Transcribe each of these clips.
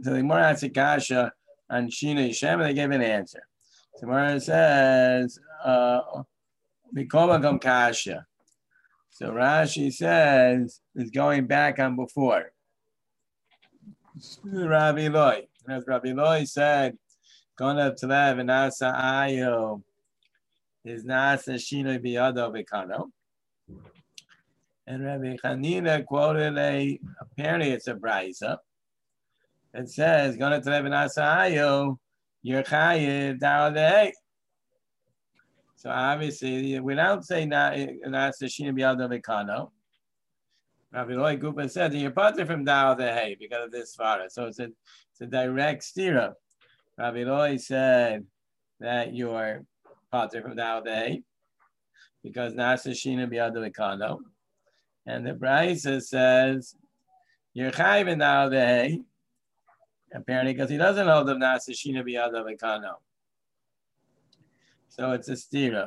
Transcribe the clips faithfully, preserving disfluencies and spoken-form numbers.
so the Gemara asks a kasha on Shina Yishem, and they gave an answer. So Gemara says, Mikoma uh, kasha. So Rashi says, is going back on before. Rabbi Loi. As Rabbi Loi said, going up to that, Vanasa Ayo is Nasa Shino Biyado Vikano. And Rabbi Chanina quoted a, apparently it's a brisa. It says, going to that Vanasa Ayo, you're Chayiv Dawdei. So obviously, we don't say Nasa Shino Biyado Vikano. Rabbi Loi Gupa said that you're parted from Dao the Hay because of this fara. So it's a, it's a direct stira. Rabbi Loi said that you're parted from Dao the Hay because Nasa Shina Biyado Vikano. And the Brisa says you're Chayiv in Dao the Hay, apparently because he doesn't hold of Nasa Shina Biyado Vikano. So it's a stira.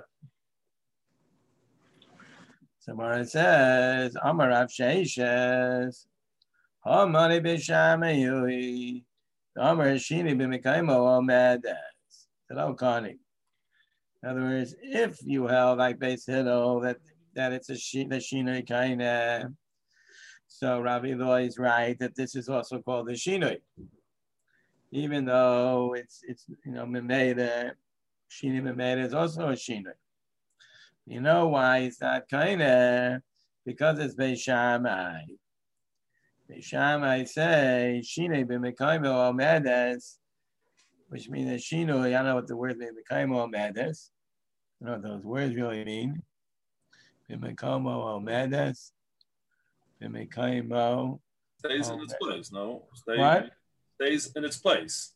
So Mara says, Amar Rav Sheishes, Hamani b'Shamayui, Amar Shini b'Mekaymo Omedes. Hello, Connie. In other words, if you held like Beis Hillel that that it's a Shina Shina Kaina, so Rabbi Loi is right that this is also called the Shina, even though it's it's you know Memeda, Shina Memeda is also a Shina. You know why it's not kaina? Because it's Beis Shammai. Beis Shammai say Shine b'Mekaymo Omedes, which means that Shino. I don't know what the word b'Mekaymo Omedes. I don't know what those words really mean. B'Mekaymo Omedes. B'Mekaymo stays in its place. No, stays, what stays in its place.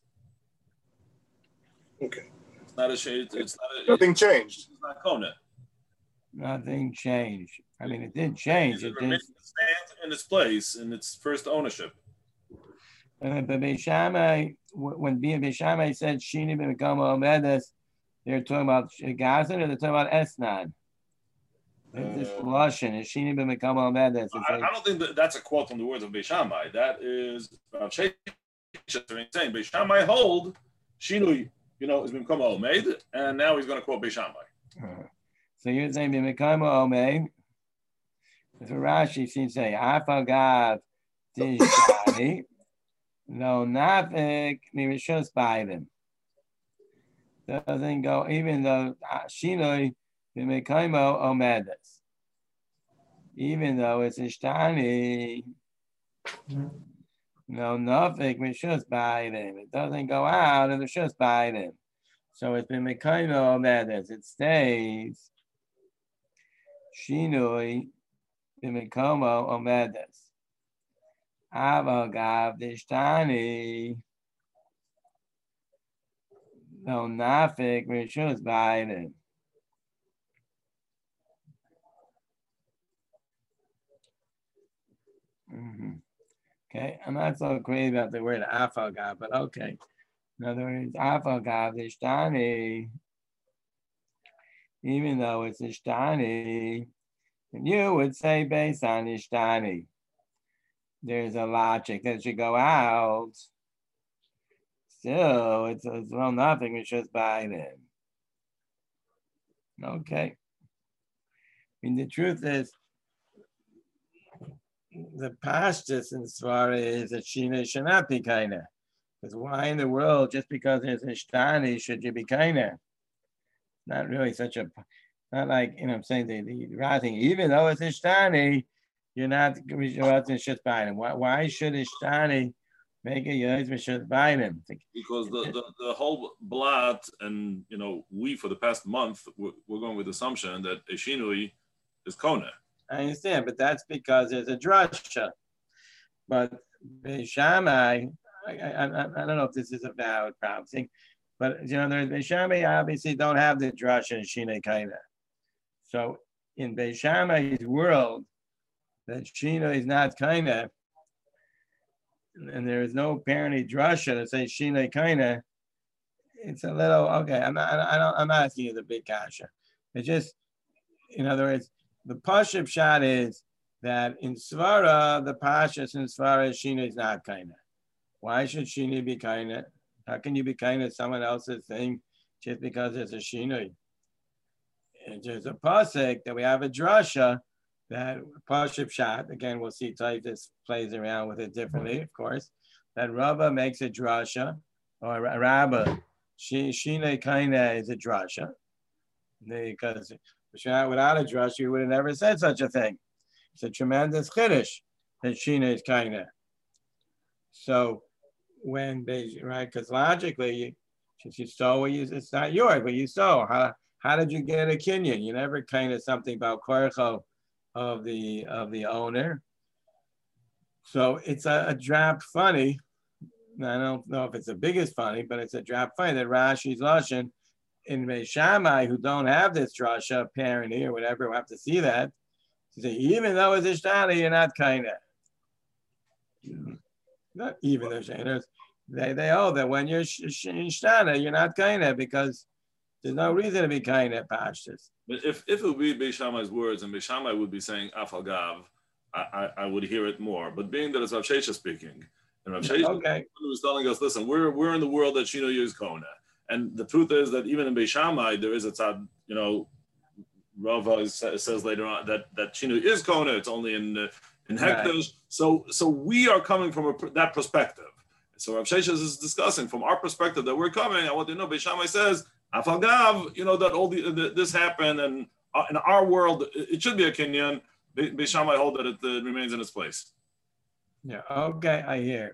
Okay. It's not a shade. It's not a, nothing changed. It's not kona. Nothing changed. I mean, it did change. It, it did stand in its place in its first ownership. Uh, but Beis Shammai, when Beis Shammai said Shini b'Mekaymo Omedes, they're talking about Gazan or they're talking about Esnan. Uh, this Lashon is Shini b'Mekaymo Omedes. I, I don't think that that's a quote from the words of Beis Shammai. That is uh, saying Beis Shammai hold Shinu, you know, is b'Mekaymo Omed, and now he's going to quote Beis Shammai. Uh-huh. So you're saying b'Mekaymo Omed. That's what Rashi seems to say. Afagav Tishani. No, nafik mirishos b'ayim. Doesn't go even though Shinoi b'Mekaymo Omedes. Even though it's ishtani. No, nafik mirishos b'ayim. It doesn't go out of the shos b'ayim. So it's b'Mekaymo Omedes. It stays. Shinoi b'Mekaymo Omedes. Avagav dishtani. No nafik rishus b'ayim. Okay, I'm not so crazy about the word afagav, but okay. In other words, afagav dishtani. Even though it's ishtani, and you would say based on ishtani. There's a logic that should go out. Still, it's, it's well nothing. It's just by them. Okay. I mean, the truth is, the pashtus in Svara is that Shina should not be kaina. Because why in the world, just because there's ishtani, should you be kaina? Not really such a, not like, you know, I'm saying the, the writing, even though it's ishtani, you're not why why should Ishtani make a yois b'shut b'ayim? Because the, the, the whole blot and you know we for the past month we're, we're going with the assumption that a shinui is kona. I understand, but that's because there's a drasha. But Beis Shammai, I, I, I, I don't know if this is a valid problem, but you know, there's Beis Shammai obviously don't have the drasha and shinui kaina. So in Beis Shammai's world, that Shina is not kaina, and there is no apparently drasha to say Shina kaina. It's a little okay. I'm not. I don't. I'm not asking you the big kasha. It's just, in other words, the pashup shot is that in svara the pashas in svara Shina is not kaina. Why should Shini be kind? How can you be kind of someone else's thing just because it's a Shinui? And there's a pasuk that we have a drasha that Pashup Shot, again, we'll see Taifus plays around with it differently, of course, that Rava makes a drasha, or a Rabba, Shine Kaina is a drasha, because without a drasha, you would have never said such a thing. It's a tremendous chiddush that Shine is Kaina. So when they, right, because logically, since you stole what you, it's not yours, but you stole. How, how did you get a kinyan? You never kind of something about korcho of the of the owner. So it's a, a drop funny. I don't know if it's the biggest funny, but it's a drop funny that Rashi's Lashon in Beis Shammai, who don't have this drasha apparently or whatever, we'll have to see that. He said, even though it's Ishtana, you're not kind of. Not even though there's they they hold that when you're Ishtana, you're not kind of, because there's no reason to be kind of pashtus. But if, if it would be Beis Shammai's words and Beis Shammai would be saying Afal Gav, I, I, I would hear it more. But being that it's Rav Shesha speaking, and Rav Shesha okay. was telling us, listen, we're we're in the world that Shino use Kona. And the truth is that even in Beis Shammai, there is a tzad, you know, Rava says later on that, that Shino is Kona, it's only in uh, in hectares. Right. So so we are coming from a, that perspective. So Rav Shesha is discussing from our perspective that we're coming. I want to know, Beis Shammai says, Afal Gav, you know, that all the, the this happened, and uh, in our world, it should be a kinyan. Beis Shammai hold that it uh, remains in its place. Yeah, okay, I hear.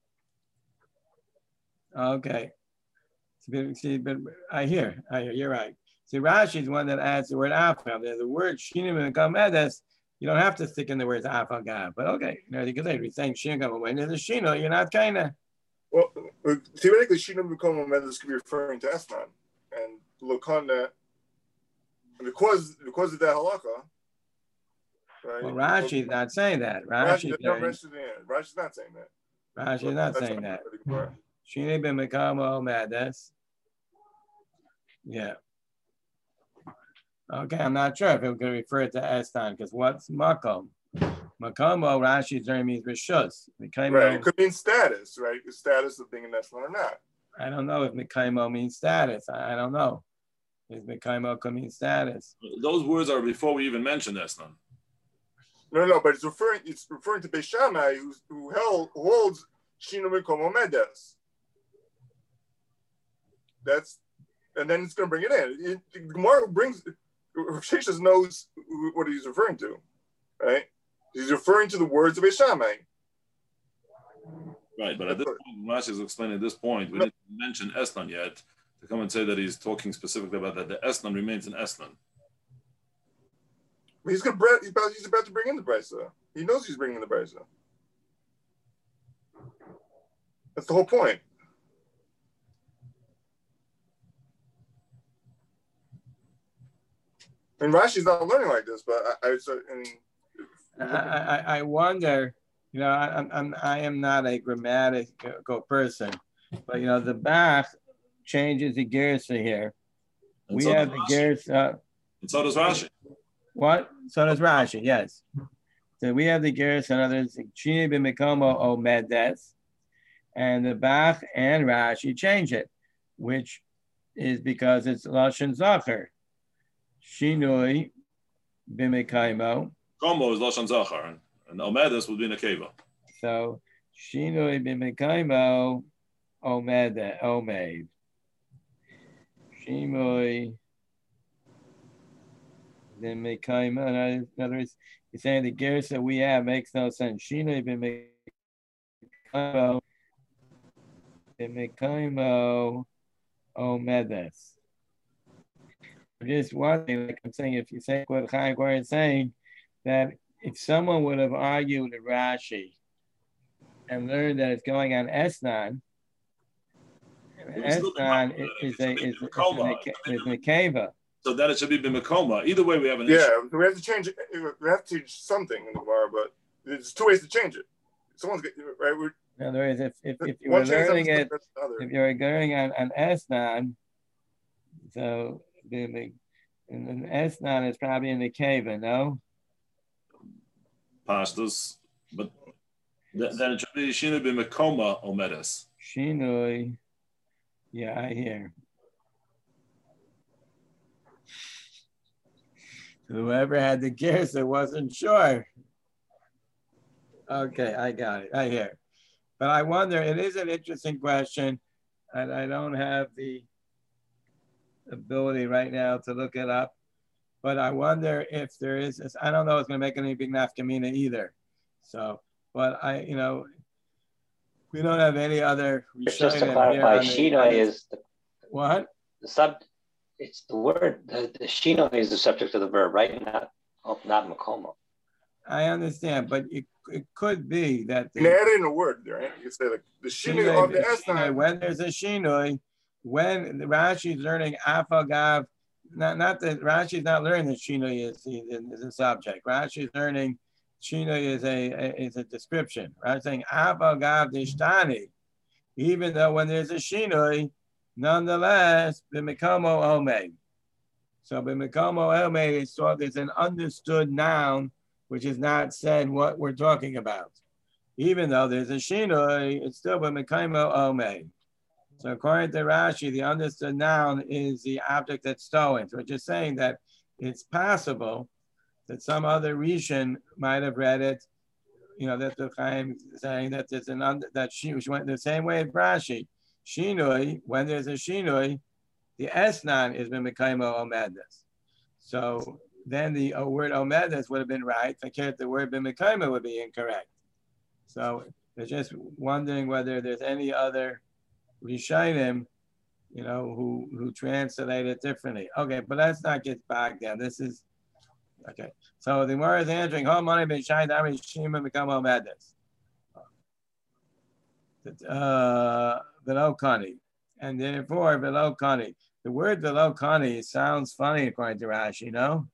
Okay. See, but I hear, I hear, you're right. See, Rashi is one that adds the word Afal. There's the word Shinim and Kamedes. You don't have to stick in the words Afal Gav, but okay. You know, you can say, we're saying Shinim, when there's a Shino, you're not kind of. Well, theoretically, Shinim and Kamedes could be referring to Esnan. And Lokana, because because of that halakha, right? Well, Rashi's not saying that. Rashi's Rashi, not mentioned in. Rashi's not saying that. Rashi's well, not saying that. Shini ben Mekamo Medes. Yeah. Okay, I'm not sure if it could refer to Estan, because what's Makom? Makomo, Rashi's name means Rishus. Right, it could mean status, right? The status of being an Estan or not. I don't know if Mekaimo means status. I, I don't know. If Mekaimo could mean status. Those words are before we even mentioned Esnan. No, no, but it's referring it's referring to Beis Shammai, who, who held who holds Shino Mikomo Medes. That's and then it's going to bring it in. It, the Gemara brings Sheshes knows what he's referring to, right? He's referring to the words of Beis Shammai. Right, but at this point, Rashi is explaining at this point, we didn't mention Esnan yet, to come and say that he's talking specifically about that the Esnan remains in Esnan. He's gonna he's about, he's about to bring in the Brisa. He knows he's bringing in the Brisa. That's the whole point. And Rashi's not learning like this, but I, I, I mean, I, I, I wonder. You know, I, I'm I am not a grammatical person, but you know the Bach changes the Gersa here. And we so have the Gersa. And so does Rashi. What? So does Rashi. Yes. So we have the Gersa and others. Chini b'mikomo omedes, and the Bach and Rashi change it, which is because it's lashon zacher. Shinui b'mikomo. Komo is lashon zacher. And Omedes would be in a keva. So Shinui b'mekaimo Omed Omed. Shinui b'mekaimo. In other words, you're saying the gersa that we have makes no sense. Shinui b'mekaimo b'mekaimo Omedes. Just one thing, like I'm saying, if you say what Chaim Goren is saying, that if someone would have argued with Rashi and learned that it's going on Esnan, Esnan is a is is Nekeva. So that it should be B'Mekoma. Either way, we have an yeah, issue. we have to change it. We have to change something in the Gemara, but there's two ways to change it. Someone's get, right. We're, in other words, if if, if you were learning it, if you were going on on Esnan, so the and Esnan is probably in the Nekeva, no? Pastas, but Then it should be Shinui b'Mekoma Omedes. Shinui. Yeah, I hear. Whoever had the Gersa wasn't sure. Okay, I got it. I hear. But I wonder, it is an interesting question, and I don't have the ability right now to look it up. But I wonder if there is, I don't know if it's going to make any big nafkamina either. So, but I, you know, we don't have any other. Just to clarify, Shinoi is the, what? The sub, it's the word, the, the Shinoi is the subject of the verb, right? Not, oh, not Makomo. I understand, but it, it could be that the, you can add in a word, right? You can say like the Shinoi of the Esnai. When there's a Shinoi, when the Rashi is learning Afagav, not not that Rashi is not learning that Shinoi is, is a subject. Rashi is learning Shinoi is a, a is a description. Rashi is saying Afagav Dishtani, even though when there's a Shinoi, nonetheless, b'mikomo omed. So b'mikomo omed is thought there's an understood noun which is not said what we're talking about. Even though there's a shinoi, it's still b'mikomo omed. So according to Rashi, the understood noun is the object that's stolen. So we're just saying that it's possible that some other Rishon might have read it. You know, that's the Chaim saying that there's an under, that she went the same way as Rashi. Shinoi, when there's a shinoi, the esnan is b'mikomo omedus. So then the uh, word omedus would have been right. The word b'mikomo would be incorrect. So they're just wondering whether there's any other Rishonim, you know, who who translate it differently. Okay, but let's not get bogged down. This is okay. So the Gemara is answering, "How many b'shai dami shima b'mikomo omedus?" Uh, below Kani, and therefore below Kani. The word below Kani sounds funny according to Rashi, no?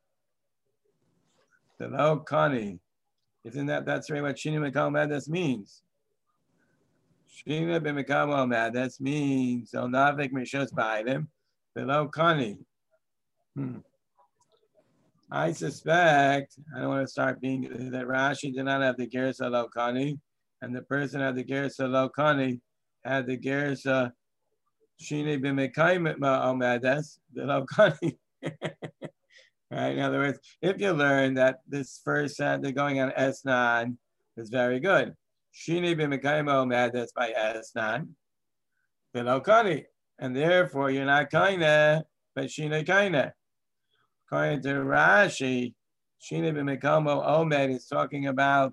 Below Kani, isn't that that's really what Shina B'Mikomo Omedes means? Shina B'Mikomo Omedes means Onavik Mishos B'Aidim below Kani. Hmm. I suspect I don't want to start being that Rashi did not have the Gersa below Kani. And the person had the Gersa Lo Kani had the Gersa Shini B'Mikomo Omedes Lo Kani. Right? In other words, if you learn that this first sentence going on Esnan is very good. Shini B'Mikomo Omedes by Esnan Lo Kani. And therefore you're not kaina, but Shini kaina. According to Rashi, Shini B'Mikomo Omed is talking about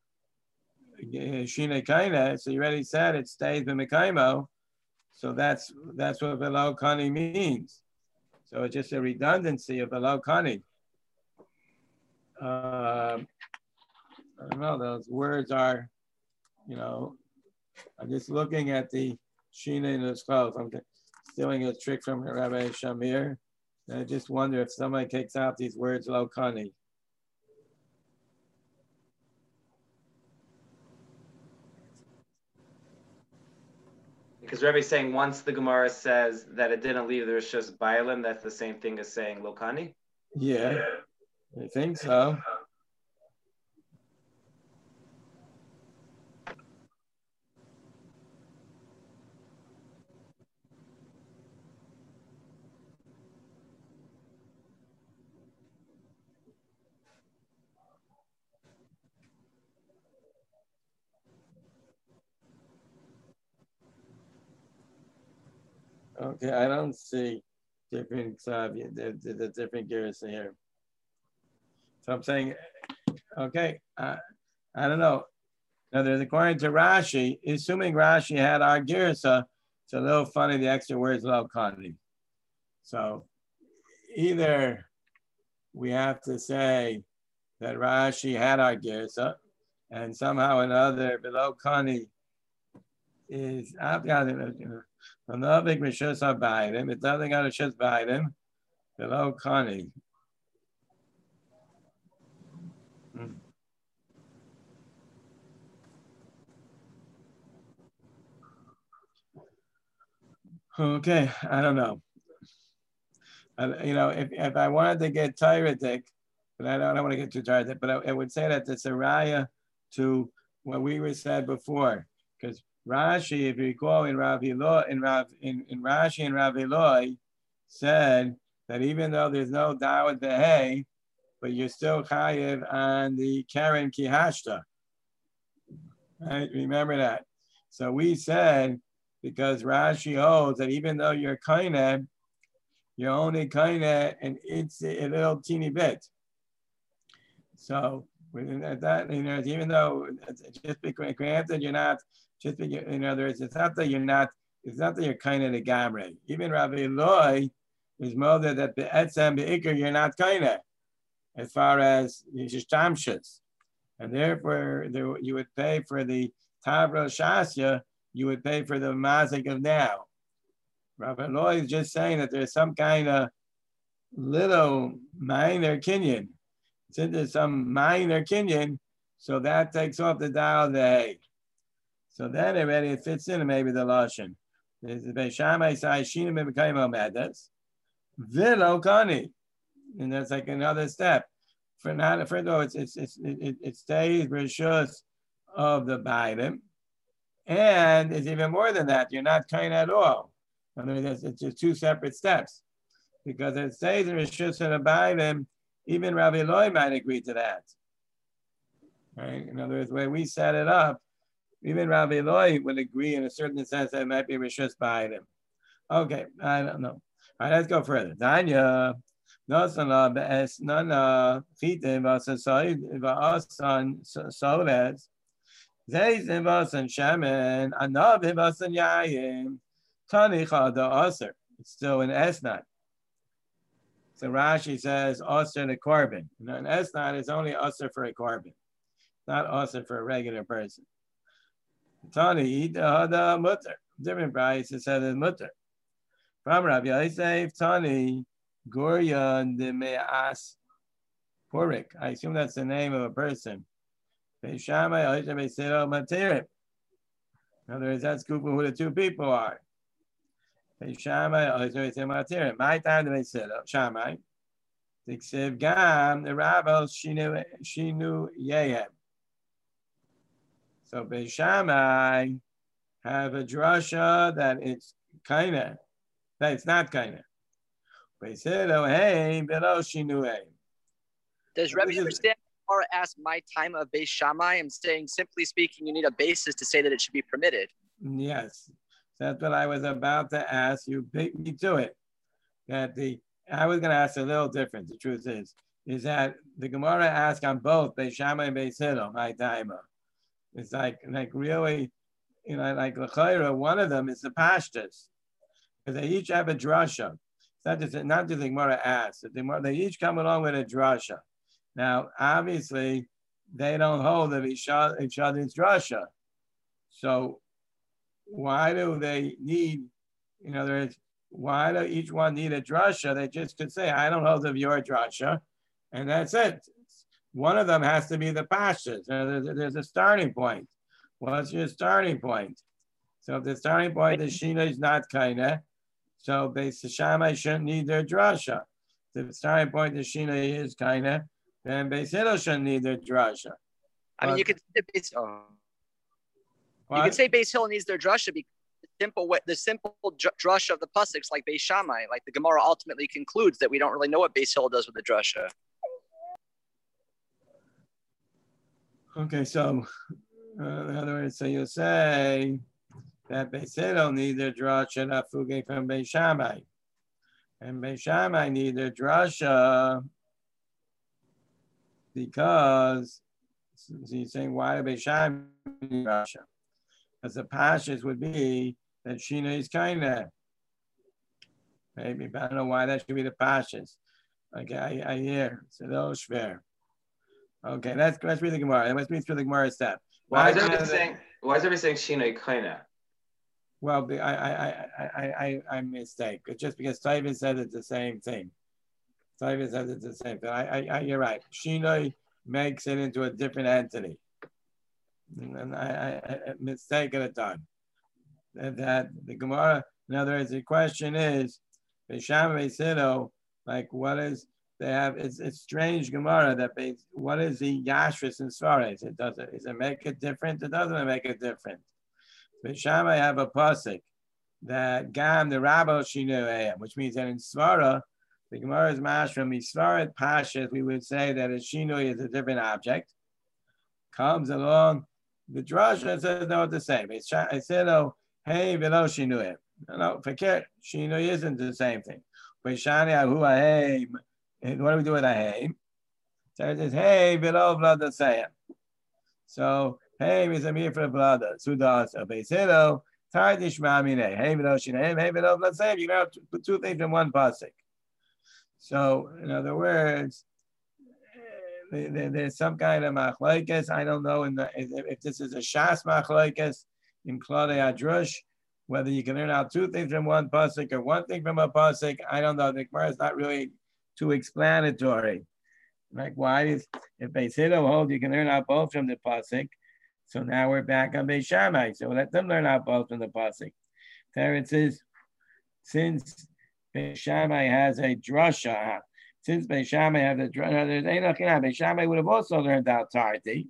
Shina Kaina, so you already said it stays b'mikomo, so that's that's what below Kani means. So it's just a redundancy of below Kani. Uh, I don't know, those words are, you know, I'm just looking at the Shina in his clothes. I'm stealing a trick from Rabbi Shamir. And I just wonder if somebody takes out these words below Kani. Because Rebbe's saying once the Gemara says that it didn't leave the Rishos Bailim, that's the same thing as saying Lokani? Yeah, I think so. Okay, I don't see different uh, the, the, the different gears here. So I'm saying, okay, uh, I don't know. Now, there's according to Rashi, assuming Rashi had our girsa, it's a little funny the extra words low quantity. So either we have to say that Rashi had our girsa, and somehow another below Kani is another Rishos Baidim. It doesn't got a Rishos Baidim below Kani. Hmm. Okay, I don't know. Uh, you know, if, if I wanted to get Tyridic, but I don't, I don't want to get too tired, but I, I would say that it's a raya to what we were said before, because Rashi, if you recall, in Rav Eloi, in Rav in, in Rashi and Rav Eloi said that even though there's no dawat behay, but you're still chayiv on the keren kihashta. Right? Remember that. So we said, because Rashi holds that even though you're kaineh, you're only kaineh and it's a little teeny bit. So within that, you know, even though just because granted you're not, just because, in other words, it's not that you're not, it's not that you're kaineh the gamre. Even Rabbi Eloi is more that the etzem the ikar you're not kaineh as far as yishtamshus, and therefore there, you would pay for the tavra shasya, you would pay for the mazik of now. Rabbi Eloi is just saying that there's some kind of little minor kinyan. Since there's some minor kinyan, so that takes off the dial of the hay. So then already it fits in maybe the lashon. There's the Beis Shammai say shina b'mekayim omedes v'lo kani, and that's like another step. For not for though it's it's, it's it, it stays rishus of the baidim, and it's even more than that. You're not kind at all. I mean, it's, it's just two separate steps, because it stays in rishus of the baidim. Even Rabbi Eloi might agree to that. Right? In other words, the way we set it up, even Rabbi Eloi would agree in a certain sense that it might be rishus baidim. Okay, I don't know. All right, let's go further. Danya. Nosana be'es nana chitim v'asan v'asan soles zeizim v'asan shemen anavim v'asan yayim tanicha da aser. It's still an esnat. So Rashi says aser the korban. Now an esnat is only aser for a korban, not aser for a regular person. Tani ida hada mutter. Different price it says it's mutter. From Rabbi Yosef Tani. Goryan de Me'as Purik. I assume that's the name of a person. Beis Shammai, Oisha Beisero Matirim. In other words, that's who the two people are. Beis Shammai, Oisha Beisero Matirim. My time to Beisero Shammai. Tiksiv Gam, the rabbis Shinu Shinu Yehem. So Beis Shammai have a drasha that it's kinda, that it's not kinda. Does Rebbe understand or ask my time of Beis Shammai? I'm saying, simply speaking, you need a basis to say that it should be permitted. Yes, that's what I was about to ask. You beat me to it. That the I was going to ask a little different. The truth is, is that the Gemara asks on both Beis Shammai and Beis Hillel, my time. It's like like really, you know, like l'chayra, one of them is the pashtus, because they each have a drasha. It's not just, not just the Gemara asks. They each come along with a drasha. Now, obviously, they don't hold of each other's drasha. So, why do they need, in other words, why do each one need a drasha? They just could say, I don't hold of your drasha, and that's it. One of them has to be the pashas. There's, there's a starting point. What's your starting point? So, if the starting point is Shina is not kinda, so Beis Shammai shouldn't need their drasha. If the starting point is Shina is kinda, then Beis Hillel shouldn't need their drasha. I mean, but, you could say, oh. you could say Beis Hillel needs their drasha because the simple way, the simple drasha of the pasuk, like Beis Shammai, like the Gemara ultimately concludes that we don't really know what Beis Hillel does with the drasha. Okay, so uh, in other words, so you say that Beis Hillel need their drasha nafuge from Beis Shammai, and Beis Shammai need their drasha because, so you're saying why Beis Shammai need drasha? Because the pashas would be that Shina is kinda. Maybe, but I don't know why that should be the pashas. Okay, I, I hear. It's a little schwer. Okay, let's let's read the Gemara. Let's read through the Gemara step. Why is everybody saying? Why is everybody saying Shina kinda? Well, I I I I I I mistake. It's just because Taivin said it's the same thing. Taivin says it's the same thing. I, I, I you're right. Shina makes it into a different entity, and I, I, I mistake at a time. That, that the Gemara. In other words, the question is, Beis Shammai Beis Hillel, like what is they have, it's, it's strange Gemara that they, what is the Yashris and Svares? It doesn't, does it make it different? It doesn't make it different. But Shammai have a pasuk that Gam the Rabbo Shinu, which means that in Svara, the Gemara is mashra misvaret pashas. We would say that a shinui is a different object. Comes along the drasha says no, it's the same. It's I said oh hey below shinui. No, no, forget shinui isn't the same thing. But shani ahu ahem. What do we do with ahem? So it says hey below blood the same. So hey is a mere for blood. Sudas a beiselo. Tardish mamine. Hey below shinui. Hey below blood same. You can have put two things in one pasuk. So, in other words, there's some kind of machlokes. I don't know in the, if this is a shas machlokes in Klodei Adrush, whether you can learn out two things from one pasuk or one thing from a pasuk. I don't know. The Gemara is not really too explanatory. Like, why is if Beis Hillel hold you can learn out both from the pasuk? So now we're back on Beis Shammai. So let them learn out both from the pasuk. There it says, since Beis Shammai has a drasha. Since Beis Shammai has a drasha, there's Enoch and Beis Shammai would have also learned out Tarti.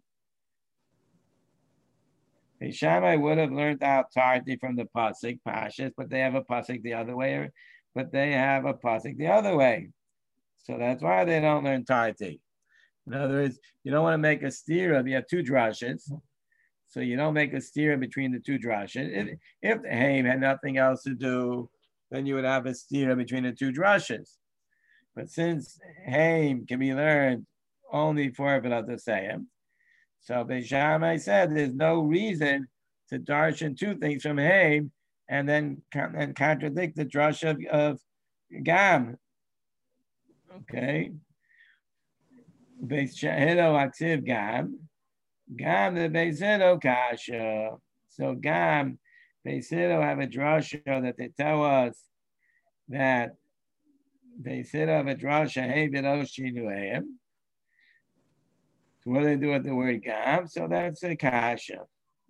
Beis Shammai would have learned out Tarti from the pasuk Pashas, but they have a pasuk the other way. But they have a pasuk the other way, so that's why they don't learn Tarti. In other words, you don't want to make a stira. You have two drashas, so you don't make a stira between the two drashas. If, if the Haim had nothing else to do, then you would have a stira between the two drashas. But since Haim can be learned only for B'lat Hasayim, so Beis Shammai said there's no reason to darshan two things from Haim and then and contradict the drush of, of Gam. Okay. Beis Hillel Aksiv Gam. Gam the Beis Hillel Kasha. So Gam, Beis Hillel have a drasha that they tell us that Beis Hillel have a drasha, hey, below shinuayim. So what do they do with the word Gam? So that's a kasha.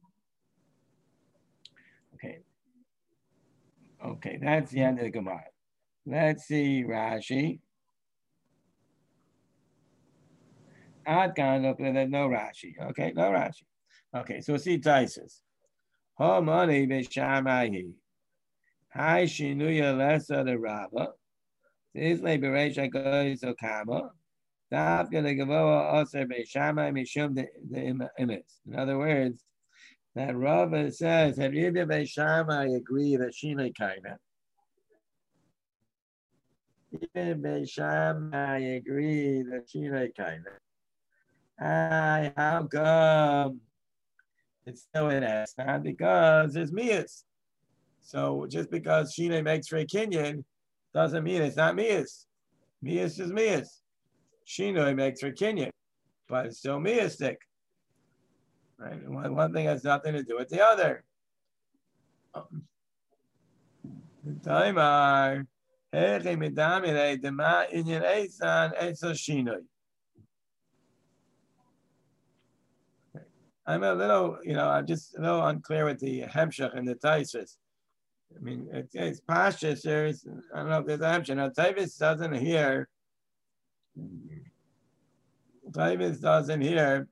Okay. Okay, that's the end of the Gemara. Let's see Rashi. Ad Gan, look, there's no Rashi. Okay, no Rashi. Okay, so see Taisus. Ho money Beis Shammai. Hi shinuya lesa the Rava. This lay bereisha goes so kama. Daf gonna gavoa aser Beis Shammai mishum the imis. In other words, that Rava says, have you the Beis Shammai agree that shinui kaina? Even Beis Shammai agree that shinui kaina. Hi, how come? It's still in Esnan because it's Mias. So just because Shine makes for a Kenyan doesn't mean it's not Mias. Mias is Mias. Shine makes for Kenyan, but it's still Miastic. Right? One, one thing has nothing to do with the other. Taimar, Hechi Midamire, Dema Inyan Eisan, Eiso Shine. I'm a little, you know, I'm just a little unclear with the Hemshech and the Taisus. I mean, it, it's Pashas, there's, I don't know if there's a Hemshech. Now, Taisus doesn't hear, Taisus doesn't hear,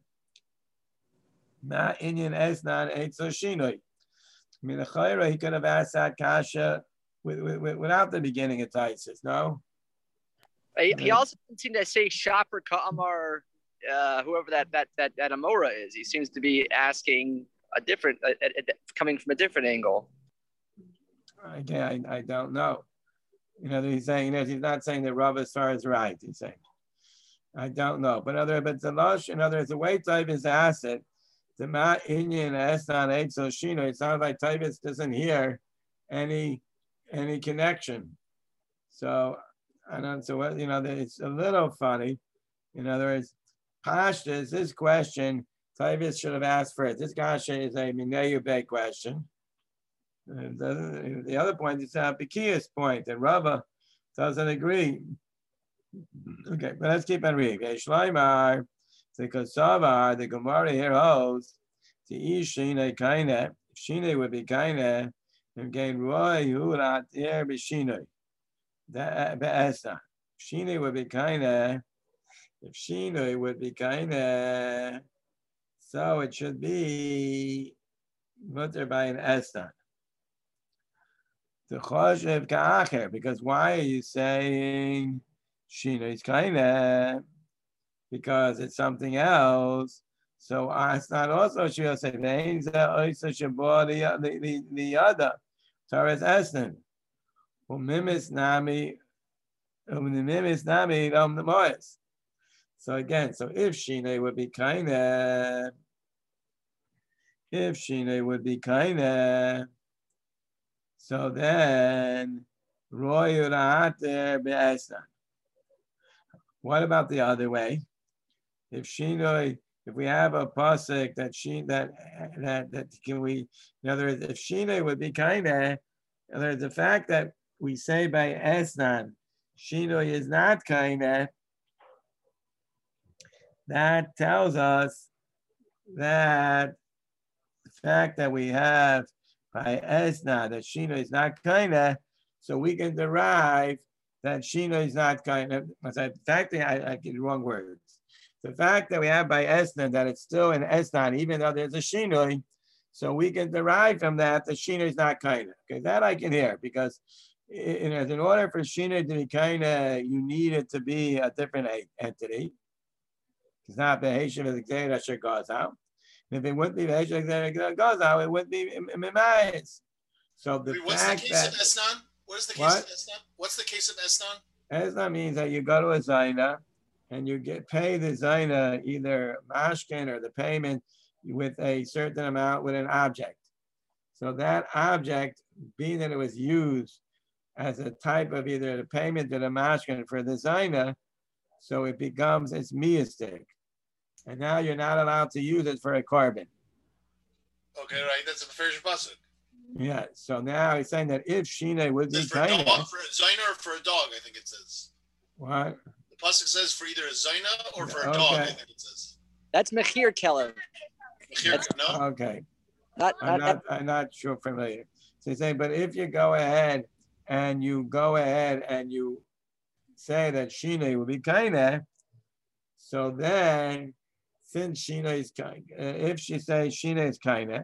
Ma Inyan Esnan Eitzo Shinoi. I mean, the Chayra, he could have asked that Kasha with, with, without the beginning of Taisus, no? He, he also didn't seem to say Shopper Ka'amar. Uh, whoever that that that that Amora is, he seems to be asking a different, a, a, a, coming from a different angle. Again, I, I don't know. You know, he's saying that he's not saying that Rav Asar is right. He's saying, I don't know. But other, but the lush, in other words, the way Tavis asked it, the Ma Inyan Esnan Eitzo Shino, it sounds like Tavis doesn't hear any any connection. So I don't. So what you know, it's a little funny. In other words. Pashtas, this question, Tavis should have asked for it. This kasha is a Minei Ubei question. The, the other point is a Bekias point, and Rava doesn't agree. Okay, but let's keep on reading. Shloimar, the Kosavar, the Gemara here holds, the Ishine Kaine, Shine would be Kaine, and gain Roy Hurat here Bishine. Be'esa. Shinui would be kinda, if Shinui would be kinda, so it should be mutter by an esnan. The choshev ka'acher, because why are you saying Shinui is kinda? Because it's something else. So uh, it's not also she'll say also the the the other. Taras esnan. Umimis nami umimis nami um the mois. So again, so if Shine would be kinda, if Shine would be kinda, so then Roy Urater be'esnan. What about the other way? If Shinoi, if we have a pasuk that she that that that can we, in other words, if Shinoi would be kinda, in other words, the fact that we say by esnan, Shinoi is not kinda, that tells us that the fact that we have by esnan that Shinoi is not kinda, so we can derive that Shinoi is not kinda. The fact that I, I get the wrong words. The fact that we have by esnan that it's still an esnan, even though there's a shinoi, so we can derive from that the shinoi is not kinda. Okay, that I can hear because in, in order for shinoi to be kinda, you need it to be a different entity. It's not the Heshav of the Gzeir Asher goes out. If it wouldn't be the Heshav of the Gzeir goes out, it wouldn't be Mimayis. So the Wait, what's fact the case that, of esnan? What is the case what? of esnan? What's the case of esnan? Esnan means that you go to a Zaina and you get pay the Zaina either mashkin or the payment with a certain amount with an object. So that object, being that it was used as a type of either the payment or the mashkin for the Zaina, so it becomes it's miyastic. And now you're not allowed to use it for a carbon. Okay, right. That's a Meferish pasuk. Yeah. So now he's saying that if Shine would be for a kind dog, for a zaina or for a dog, I think it says. What? The pasuk says for either a zaina or for a Okay. dog, I think it says. That's Mechir Keller. Mechir, no? Okay. Not, I'm not, not, I'm not sure familiar. So he's saying, but if you go ahead and you go ahead and you say that Shine would be kinda, so then since Shine is kind, if she says Shine is kinda,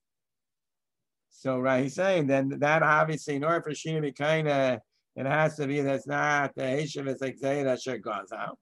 so right, he's saying then that obviously in order for Shine to be kinda, it has to be that's not the Heshav is like Zayda Asher goes out.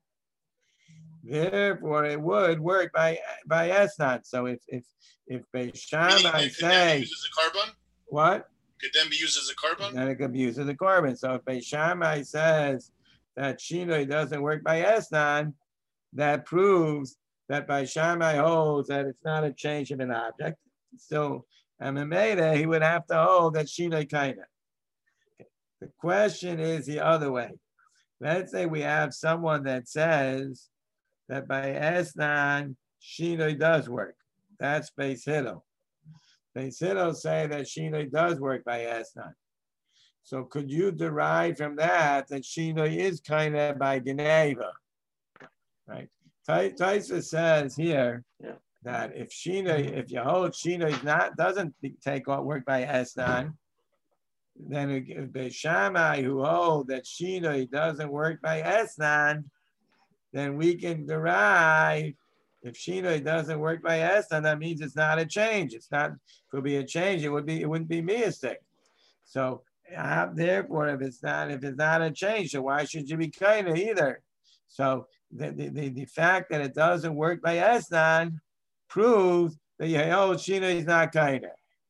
Therefore, it would work by by esnan. So if if if Beis Shammai say as a carbon, what could then be used as a carbon, then it could be used as a carbon. So if Beis Shammai says that Shinoi doesn't work by esnan, that proves that Beis Shammai holds that it's not a change of an object. So Amameda, he would have to hold that Shinoi kinda. The question is the other way. Let's say we have someone that says that by esnan, Shinoi does work. That's Beis Hillel. Beis Hillel say that Shinoi does work by esnan. So could you derive from that that Shinoi is kind of by Geneva? Right? Taisa says here yeah. that if Shinoi, if you hold Shinoi is not doesn't take work by esnan, then if Beis Shammai who hold that Shinoi doesn't work by esnan, then we can derive if Shinoi doesn't work by esnan, that means it's not a change. It's not, if it would be a change, it would be, it wouldn't be miyastic. So uh, therefore, if it's not, if it's not a change, so why should you be kinda either? So the, the, the, the fact that it doesn't work by esnan proves that you hold Shinoi is not kinda.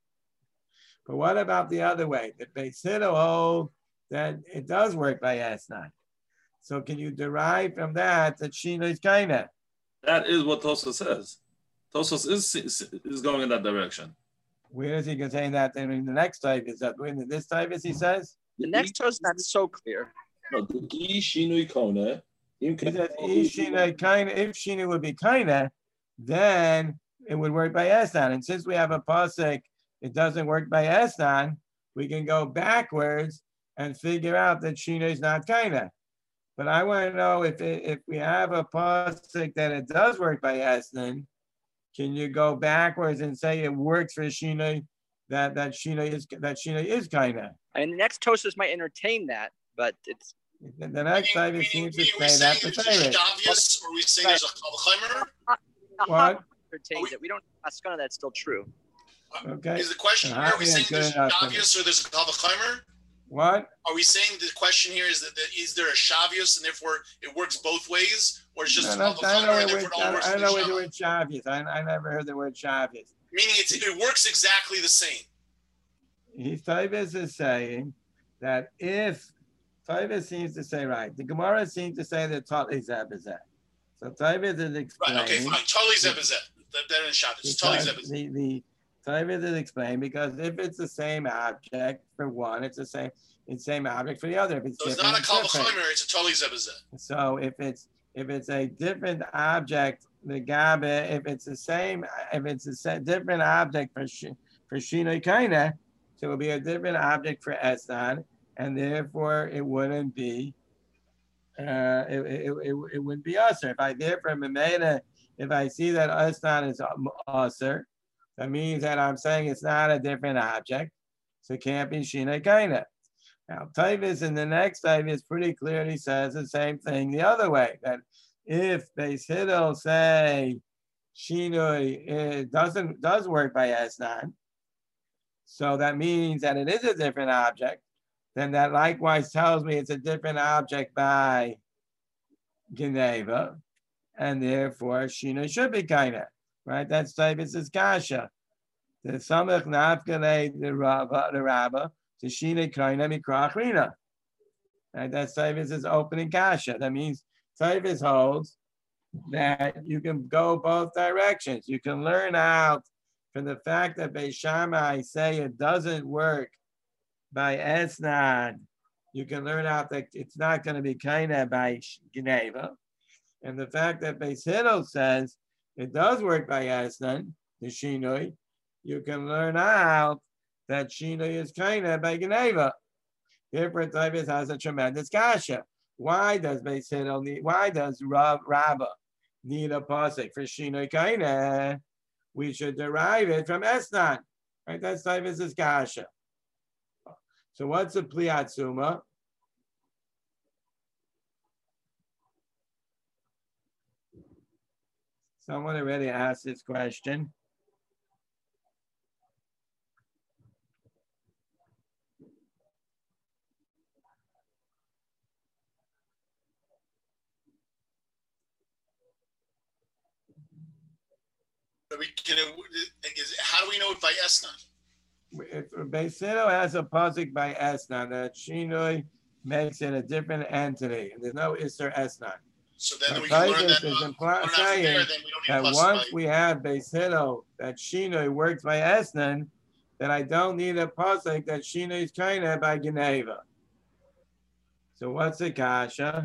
But what about the other way? The Beis Hillel hold that it does work by esnan. So can you derive from that that Shinoi is kinda? That is what Tosfos says. Tosfos is is going in that direction. Where is he going to say that? In the next type is that in this type is he says? The next toast is not so clear. No, the Shinui Kona. He says Shinoi kinda. If Shinoi would be kinda, then it would work by esnan. And since we have a pasuk, it doesn't work by esnan. We can go backwards and figure out that Shinoi is not kinda. But I want to know if it, if we have a pasuk that it does work by esnan, can you go backwards and say it works for Shinoi, that that Shinoi is that Shinoi is kinda? And the next toasters might entertain that, but it's The, the next type Meaning, seems meaning, to are we say that saying the it's Torah. obvious, or are we saying there's a Chalchaimer? What? Entertains it. We don't ask none of that's still true. Okay. Is the question And here, are we Javi saying is good there's enough to Shavius or there's a Chalchaimer? What? Are we saying the question here is that, that is there a Shavius and therefore it works both ways, or it's just No, a no, I know Chalchaimer and the therefore word. it only works I for don't the know the Shammai? word Shavius. I, I never heard the word Shavius. Meaning it's, it works exactly the same. He Taibis is saying that if Taibis seems to say right, the Gemara seems to say that Tot is Zebazet. So Taibis is explaining. Right, okay, fine. Totally Zebazet. That, that in Shabbos. Totally Zebazet. The, the Taibis is explained because if it's the same object for one, it's the same it's the same object for the other. If it's So it's different, not a Kal it's different. V'chomer, it's a totally Zebazet. So if it's if it's a different object, the Gabe, if it's the same, if it's a set, different object for for Shinoi Kaina, so it would be a different object for Esnan, and therefore it wouldn't be uh, it, it, it, it wouldn't be usher. If I therefore Memena, if I see that Esnan is usher, that means that I'm saying it's not a different object, so it can't be Shinoi Kaina. Now, Taibis in the next Taibis pretty clearly says the same thing the other way, that if Beis Hillel say Shinoi it doesn't does work by Esnan, so that means that it is a different object, then that likewise tells me it's a different object by Geneva, and therefore Shinoi should be Kaina, right? That's Taibis' Kasha. The Samach Nafkale, the Rabba, the Rabba, to Shinoi Kaina Mikra Achrina. Right? That's Taibis' opening Kasha. That means Taibis holds that you can go both directions. You can learn out from the fact that Beis Shammai say it doesn't work by Esnan. You can learn out that it's not going to be Kaina by Geneva. And the fact that Beis Hillel says it does work by Esnan, the Shinoi, you can learn out that Shinoi is Kaina by Geneva. Therefore, Taibis has a tremendous kasha. Why does Beis Hillel need, why does Rav Rabba need a pasuk for Shinoi Kaina? We should derive it from Esnan. Right? That's Taibis' kasha. So what's a Pliatsuma? Someone already asked this question. But we can, is, how do we know it by Esnan? If Beis Hillel has a pasuk by Esnan, that Shinoi makes it a different entity, and there's no Isser Esnan. So then But we can learn Taibis that, is uh, imply- learn out from saying there, then we don't that need a once by. we have Beis Hillel that Shinoi works by Esnan, then I don't need a pasuk that Shinoi is Kaina by Geneva. So what's the kasha?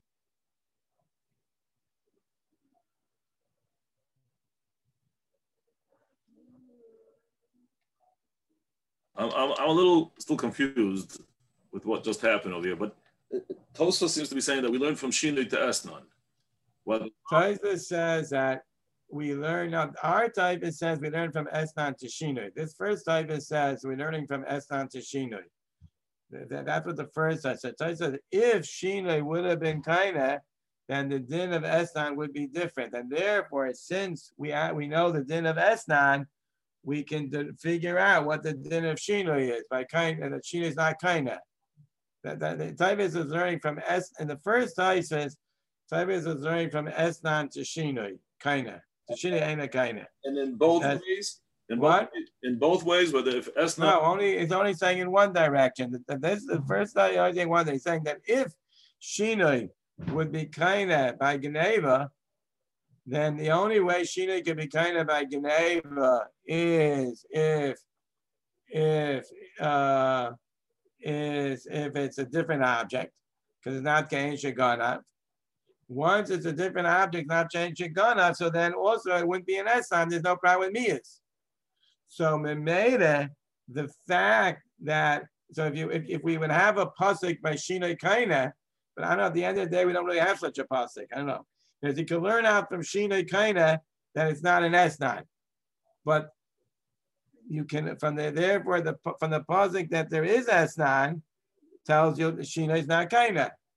I'm, I'm, I'm a little still confused with what just happened over here, but Tosfos seems to be saying that we learned from Shinoi to Esnan. Well, Tosfos says that we learn, our type it says we learn from Esnan to Shinoi. This first type it says we're learning from Esnan to Shinoi. That's what the first type said. Tosfos said if Shinoi would have been Kaina, then the din of Esnan would be different. And therefore, since we we know the din of Esnan, we can figure out what the din of Shinoi is by Kaina, that Shinoi is not Kaina. That, that the Taibis is learning from Es, and the first Taibis says Taibis is learning from Esnan to Shinoi, Kaina. To Shinoi ain't a Kaina. and in both That's- ways, in what? both, in both ways, whether if Esnan, No, only it's only saying in one direction. This is the first time only saying one thing. Saying that if Shinoi would be Kaina by Geneva, then the only way Shinoi could be Kaina by Geneva is if if uh, is if it's a different object, because it's not Kain Shagana. Once it's a different object, not Kain Shagana, so then also it wouldn't be an Esnan. There's no problem with Mias. So Memeda, the fact that so if you if, if we would have a pasuk by Shinoi Kaina, but I don't know, at the end of the day we don't really have such a pasuk. I don't know. Because you can learn out from Shinoi Kaina that it's not an Esnan. But you can from the therefore the from the pasuk that there is Esnan tells you that Shinoi is not Kaina.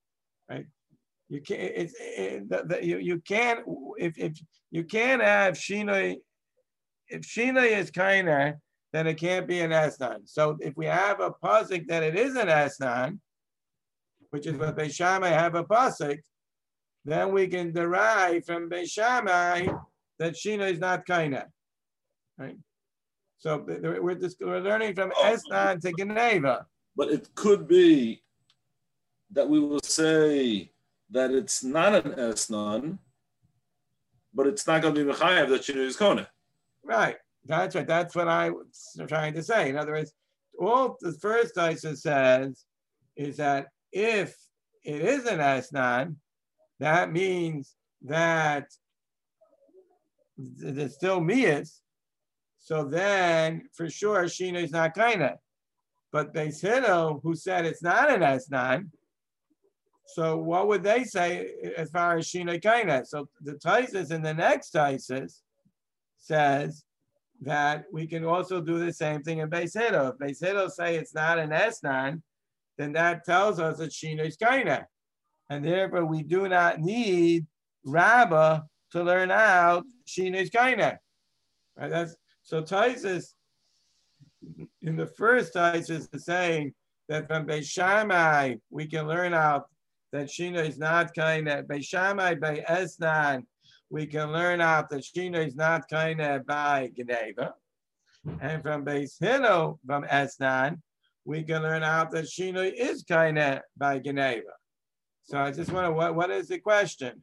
right? You can't. It's it, the, the, you you can't if if you can't have shinoi. If shinoi is kaina, then it can't be an esnan. So if we have a pasuk that it is an esnan, which is what Beis Shammai have a pasuk, then we can derive from Beis Shammai that shinoi is not kaina, right? So we're just we're learning from oh. esnan to geneva. But it could be that we will say that it's not an esnan, but it's not going to be mechayev that shinoi is kona. Right. That's right. That's what I was trying to say. In other words, all the first Taisa says is that if it is an esnan, that means that there's still miyas. So then, for sure, Shina is not kaina. But Beis Hillel, who said it's not an esnan, so what would they say as far as Shina kaina? So the Taisus in the next Taisus says that we can also do the same thing in Beis Hillel. If Beis Hillel say it's not an esnan, then that tells us that Shina is kaina. And therefore, we do not need Rabbah to learn out Shina is kaina. Right? That's so Taisus in the first Taisus is saying that from Beis Shammai we can learn out that Shina is not kaina. Beis Shammai by esnan we can learn out that Shina is not kaina by geneva, and from Beis Hillel from esnan we can learn out that Shina is kaina by geneva. So I just want to what what is the question?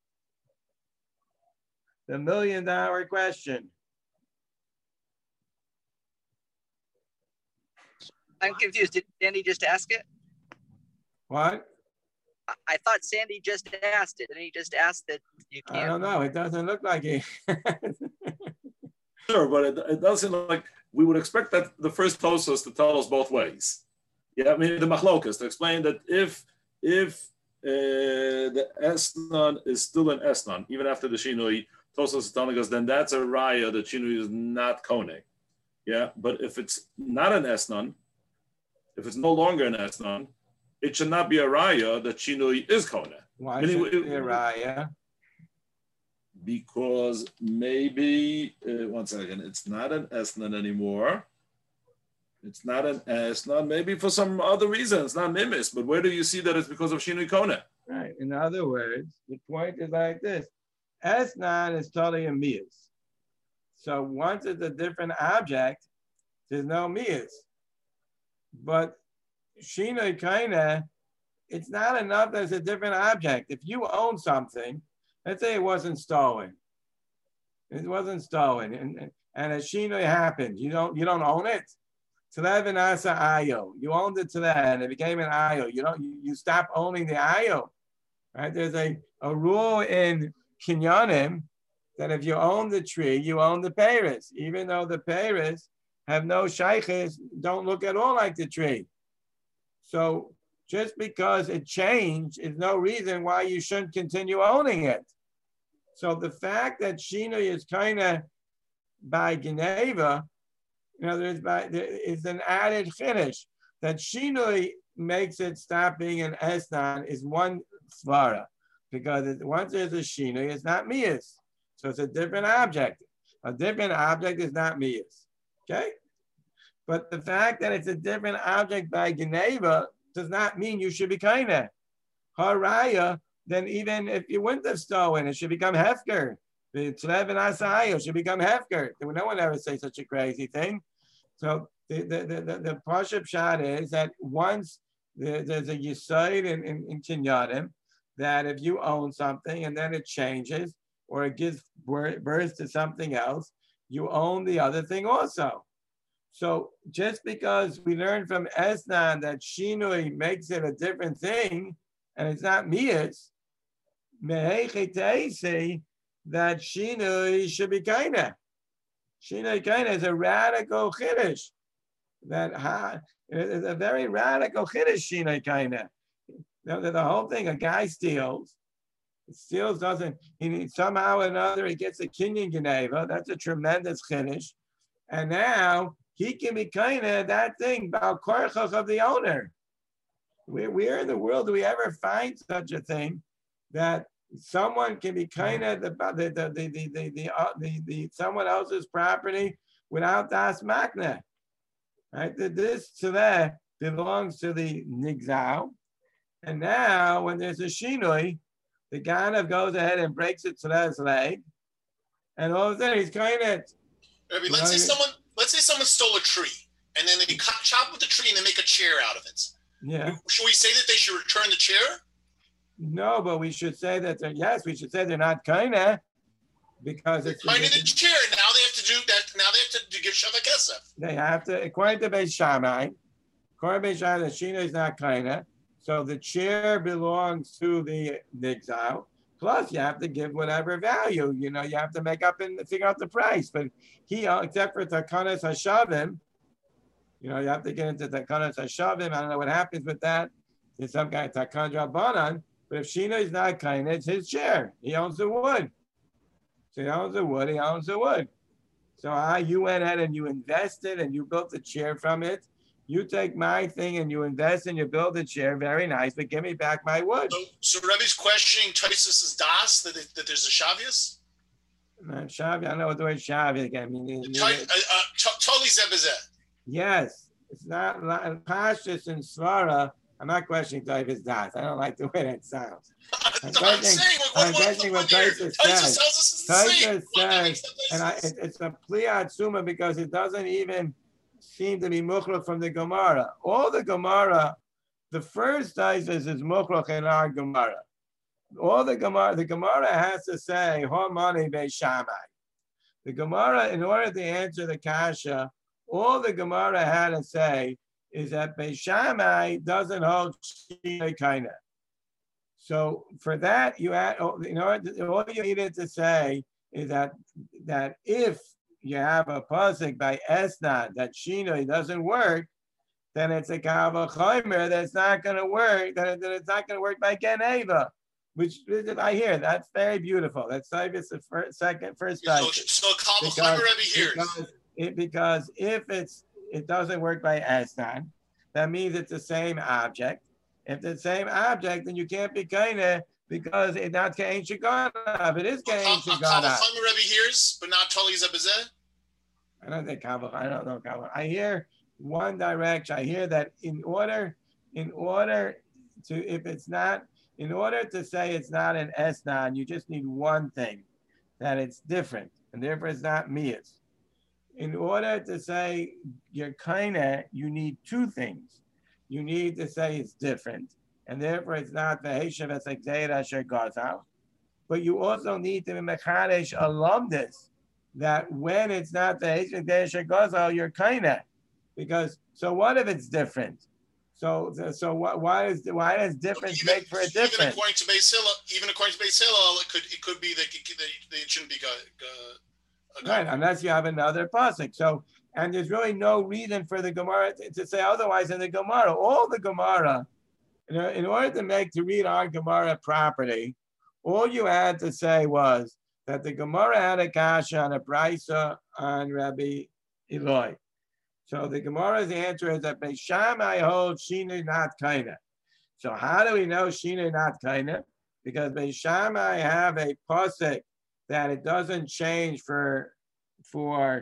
The million dollar question. I'm confused. Did Sandy just ask it? What? I, I thought Sandy just asked it. Didn't he just ask that you can't? I don't know. It doesn't look like it. Sure, but it, it doesn't look like we would expect that the first Tosfos to tell us both ways. Yeah, I mean the Machlokas to explain that if if uh, the Esnan is still an Esnan, even after the Shinui, Tosfos is telling us then that's a Raya that Shinui is not Kone. Yeah, but if it's not an Esnan, if it's no longer an esnan, it should not be a raya that shinui is kona. Why should it be a raya? Because maybe uh, one second, it's not an esnan anymore. It's not an esnan. Maybe for some other reason, it's not mimis. But where do you see that it's because of shinui kona? Right. In other words, the point is like this: esnan is totally a miyas. So once it's a different object, there's no miyas. But Shina Kaina, it's not enough that it's a different object. If you own something, let's say it wasn't stolen. It wasn't stolen. And, and a Shina happened. You don't you don't own it. Telev asa ayo. You owned it to that and it became an ayo. You don't you, you stop owning the ayo. Right? There's a, a rule in Kinyanim that if you own the tree, you own the peiros, even though the peiros have no shaykhs, don't look at all like the tree. So just because it changed is no reason why you shouldn't continue owning it. So the fact that Shinui is kind of by Geneva, in other words, by, is an added finish. That Shinui makes it stop being an esnan is one svara, because it, once there's a Shinui, it's not miyas. So it's a different object. A different object is not miyas. Okay, but the fact that it's a different object by Geneva does not mean you should be kaina. Haraya, then even if you wouldn't have stolen, it should become hefker. The Tlev and Asayo should become hefker. No one ever say such a crazy thing. So the the the, the, the Pashup shot is that once there, there's a yisoid in, in, in Kinyanim, that if you own something and then it changes or it gives birth to something else, you own the other thing also. So just because we learn from Esnan that Shinui makes it a different thing and it's not miyas, say that Shinui should be kaina. Shinui kaina is a radical chiddush. That ha, it's a very radical chiddush, Shinui kaina. The, the whole thing, a guy steals, steals doesn't, he somehow or another he gets a kinyan geneva. That's a tremendous chiddush. And now he can be kind of that thing about korchach of the owner. Where, where in the world do we ever find such a thing that someone can be kind of the the the the the the, the, uh, the, the someone else's property without das makna, right? This to that belongs to the nigzal, and now when there's a shinoi, the ganav goes ahead and breaks it to his leg, and all of a sudden he's kind of. Rabbi, let's say someone let's say someone stole a tree, and then they chop with the tree and they make a chair out of it. Yeah. Should we say that they should return the chair? No, but we should say that they're, yes, we should say they're not kinda, because they're it's kind of the chair. Now they have to do that. Now they have to, to give Shavah Kesef. They have to, according to Beis Shammai, according to Beis Shammai, the Shina is not kinda. So the chair belongs to the, the exile. Plus, you have to give whatever value. You know, you have to make up and figure out the price. But he, except for Takanas Hashavim, you know, you have to get into Takanas Hashavim. I don't know what happens with that. There's some kind of Takan Rabbanan. But if Shina is not kind, it's his chair. He owns the wood. So he owns the wood, he owns the wood. So uh, you went ahead and you invested and you built the chair from it. You take my thing and you invest and you build a chair. Very nice, but give me back my wood. So, so Rebbe's questioning Tosfos' das, that, that there's a Shavius? Uh, Shavi, I don't know what the word Shavi I mean. Uh, uh, Totally Zebazet. Yes. It's not like Pashtus and Svara. I'm not questioning Tosfos das. I don't like the way that sounds. I'm questioning what Tosfos says. Tosfos says, and I, it, it's a Pliat Suma because it doesn't even seem to be Mukhlach from the Gemara. All the Gemara, the first Tosfos is Mukhlach in our Gemara. All the Gemara, the Gemara has to say, Homani Beis Shammai. The Gemara, in order to answer the Kasha, all the Gemara had to say is that Beis Shammai doesn't hold Shina Kaina. So for that, you had, you know, all you needed to say is that that if you have a pasuk by Esna that Shina doesn't work, then it's a Kava Chaimer that's not going to work. That, that it's not going to work by Geneva, which I hear. That's very beautiful. That's Tosfos the first, second, first time. So, so Kava Chaimer Rebbe hears. Because, it, because if it's it doesn't work by Esna, that means it's the same object. If it's the same object, then you can't be kinda because it's not Kain Shigana. If it is Kain Shigana. Kava Chaimer Rebbe hears, but not Totally Zebazet? I don't think Kava. I don't know Kava. I hear one direction. I hear that in order, in order to, if it's not, in order to say it's not an Esnan, you just need one thing, that it's different, and therefore it's not Mias. In order to say you're kinda, you need two things. You need to say it's different, and therefore it's not the Heshav as Exeira Shegazal. But you also need to be Mechadesh alumnus that when it's not the Heshav Shegazal, you're kinda. Because so what if it's different? So so what? Why is why does difference even, make for a difference? Even according to Beis Hillel, even according to Beis Hillel, it could it could be that it shouldn't be. Uh, right, unless you have another pasuk. So, and there's really no reason for the Gemara to, to say otherwise in the Gemara. All the Gemara, you know, in order to make to read our Gemara properly, all you had to say was that the Gemara had a kasha on a brisa on Rabbi Eloi. So the Gemara's answer is that Beis Shammai holds Shina not kinda. So how do we know Shina not kinda? Because Beis Shammai have a pasuk that it doesn't change for for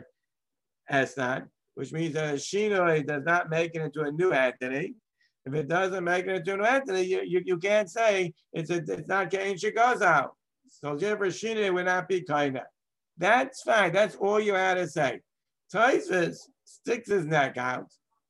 Esnan, which means that a Shina does not make it into a new entity. If it doesn't make it into a new entity, you, you, you can't say it's a, it's not Kain Shegazal. So therefore Shina would not be kinda. That's fine. That's all you had to say. Tosfos sticks his neck out.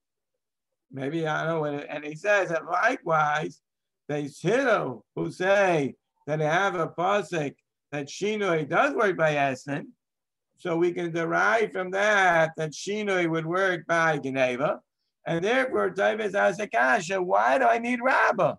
Maybe I don't know what it, and he says that likewise, they Hillel who say that they have a pasuk that Shinoi does work by Esnan, so we can derive from that that Shinoi would work by Geneva, and therefore Tosfos has a kasha. Why do I need Rabbah?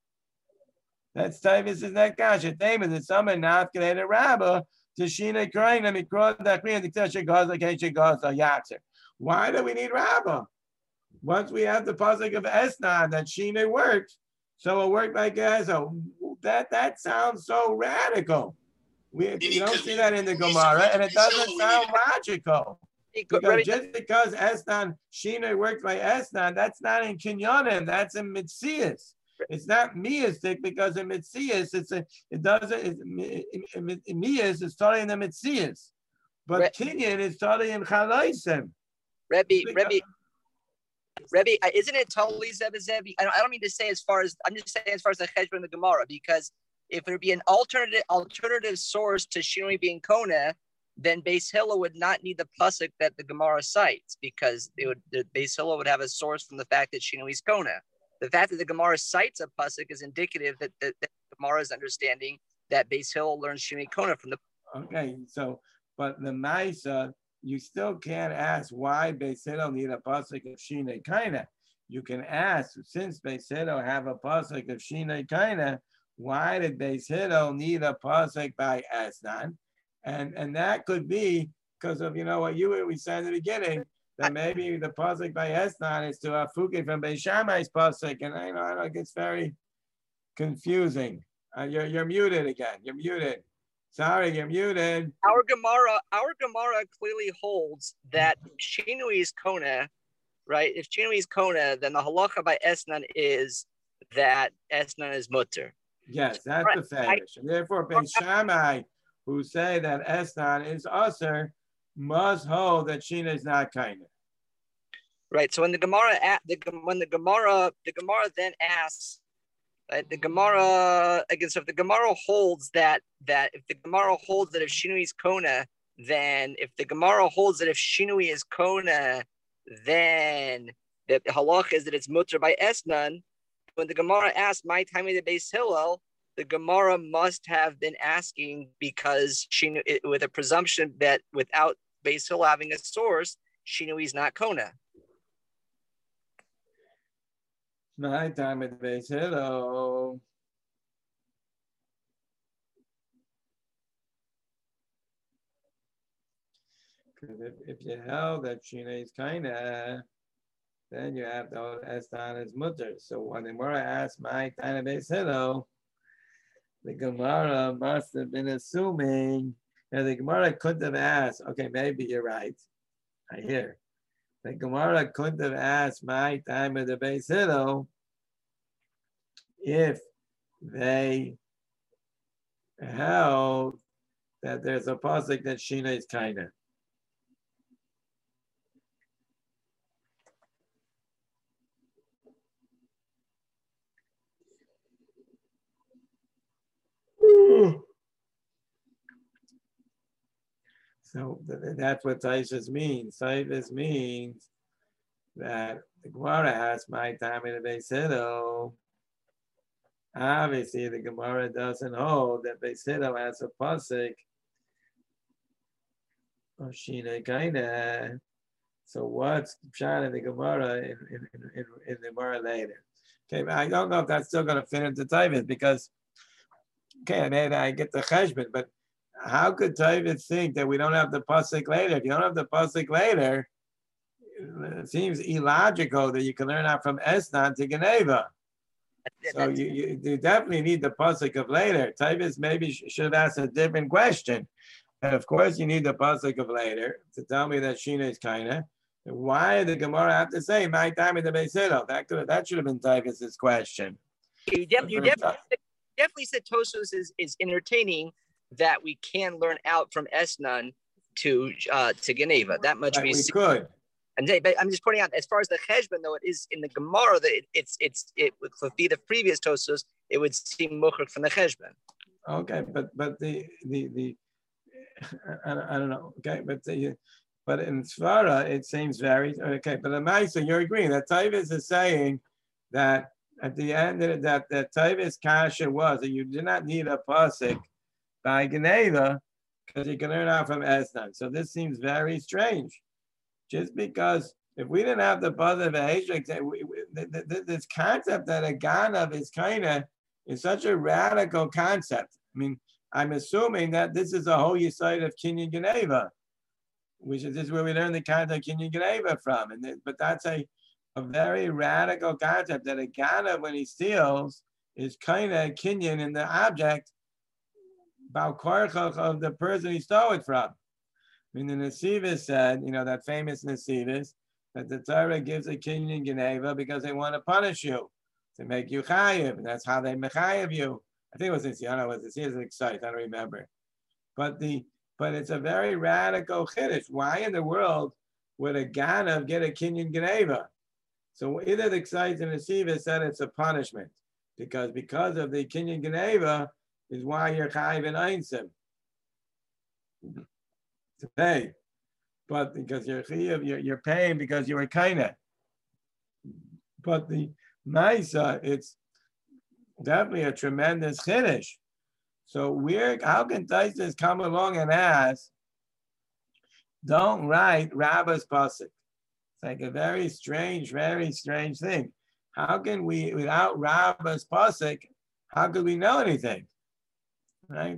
That's Tosfos' neck kasha. Name is someone not going to Rabbah to Shinoi crying and mikro dachri and diktasha gaza keisha gaza yatzer. Why do we need Rabbah? Once we have the pasuk of Esnan that Shina works, so it'll work like Gaza. That that sounds so radical. We you don't see that in the Gemara, and it doesn't sound logical. Because just because Esnan Shina worked by Esnan, that's not in Kinyonim, that's in Mitzias. It's not miastic because in Mitzias, it's a it doesn't in Mias is starting in the Mitzias. But Re- Kinyan is starting in Chalaisim. Rebbe, Rebbe, Rebbe, isn't it totally Zebezebi? I don't, I don't mean to say as far as I'm just saying as far as the Cheshbon and the Gemara, because if there would be an alternative alternative source to Shinui being Kona, then Beis Hillel would not need the pasuk that the Gemara cites, because it would the Beis Hillel would have a source from the fact that Shinui is Kona. The fact that the Gemara cites a pasuk is indicative that the, that the Gemara is understanding that Beis Hillel learns Shinui Kona from the. Okay, so but the Maisa, you still can't ask why Beis Hillel need a pasuk of Shinui Kaina. You can ask, since Beis Hillel have a pasuk of Shinui Kaina, why did Beis Hillel need a pasuk by Esnan? And and that could be because of, you know, what you we said in the beginning, that maybe the pasuk by Esnan is to Afuke from Beis Shammai's pasuk, and I know I know it gets very confusing. Uh, you're you're muted again. You're muted. Sorry, you're muted. Our Gemara, our Gemara clearly holds that Shinui is Kona, right? If Shinui is Kona, then the halacha by Esnan is that Esnan is mutter. Yes, that's right. The fetish. And therefore, Beis Shammai, who say that Esnan is usher, must hold that Shina is not kind of. Right. So when the Gemara, the when the Gemara, the Gemara then asks, right, the Gemara again. So if the Gemara holds that that if the Gemara holds that if Shinui is Kona, then if the Gemara holds that if Shinui is Kona, then the halach is that it's mutter by Esnan. When the Gemara asks, "My time of the Beis Hillel," the Gemara must have been asking because she it, with a presumption that without Beis Hillel having a source, Shinui is not Kona. My time at Beis Hillel. Because if, if you held that Shinui is kinda, then you have to hold Esnan as mutter. So when the Gemara asked my time at Beis Hillel, the Gemara must have been assuming that the Gemara couldn't have asked, okay, maybe you're right. I hear. The Gemara couldn't have asked my time at the Beis Hillel if they held that there's a pasuk that Shina is kinda. So that's what Taishas means. Taishas means that the Gemara has my time in the Beis Hillel. Obviously, the Gemara doesn't hold that Beis Hillel has a pasuk of Shina Kaina. So what's Pshat in the Gemara in, in, in, in the Gemara later? Okay, but I don't know if that's still going to fit into Taivit because, okay, maybe I get the Cheshbon, but how could Taivit think that we don't have the pasuk later? If you don't have the pasuk later, it seems illogical that you can learn out from Esnan to Geneva. So you, you, you definitely need the pasuk of later. Taivit maybe should have asked a different question. And of course, you need the pasuk of later to tell me that Shina is kinda. Why did the Gemara have to say my time in the Beis Hillel? That could have, that should have been Taivit's question. You, def, you definitely, definitely said Tosfos is, is entertaining that we can learn out from Esnan to uh, to Geneva. That much right, we, we see. could. And they, but I'm just pointing out, as far as the Cheshbon, though, it is in the Gemara that it, it's it's it would be the previous Tosfos. It would seem muchar from the Cheshbon. Okay, but but the the the I, I don't know. Okay, but the, but in Svara it seems very okay. But the Maisa, you're agreeing that Taivas is saying that at the end of it, that that Taivas kasha was that you do not need a pasuk by Geneva because you can learn out from Esnan. So this seems very strange. Just because if we didn't have the pasuk of Heshek, this concept that a ganav is kind of is such a radical concept. I mean, I'm assuming that this is a whole yesod of Kinyan Geneva, which is this is where we learn the concept of Kinyan Geneva from. And th- but that's a, a very radical concept that a ganav when he steals is kind of Kinyan in the object, Bal Korchach of the person he stole it from. I mean, the Nesivis said, you know, that famous Nesivis, that the Torah gives a kinyan geneva because they want to punish you, to make you chayiv, and that's how they mechayiv you. I think it was this, I don't know, it was this excite, I don't remember. But the but it's a very radical chiddush. Why in the world would a ganav get a kinyan geneva? So either the Ksais and the Nesivis said it's a punishment, because because of the kinyan geneva is why you're chayiv in einsim to pay. But because you're chayiv, you're, you're paying because you were kaina. But the Maisa, it's definitely a tremendous chiddush. So we're, how can Taisus come along and ask, don't write Rabba's pasuk? It's like a very strange, very strange thing. How can we, without Rabba's pasuk, how could we know anything? Right?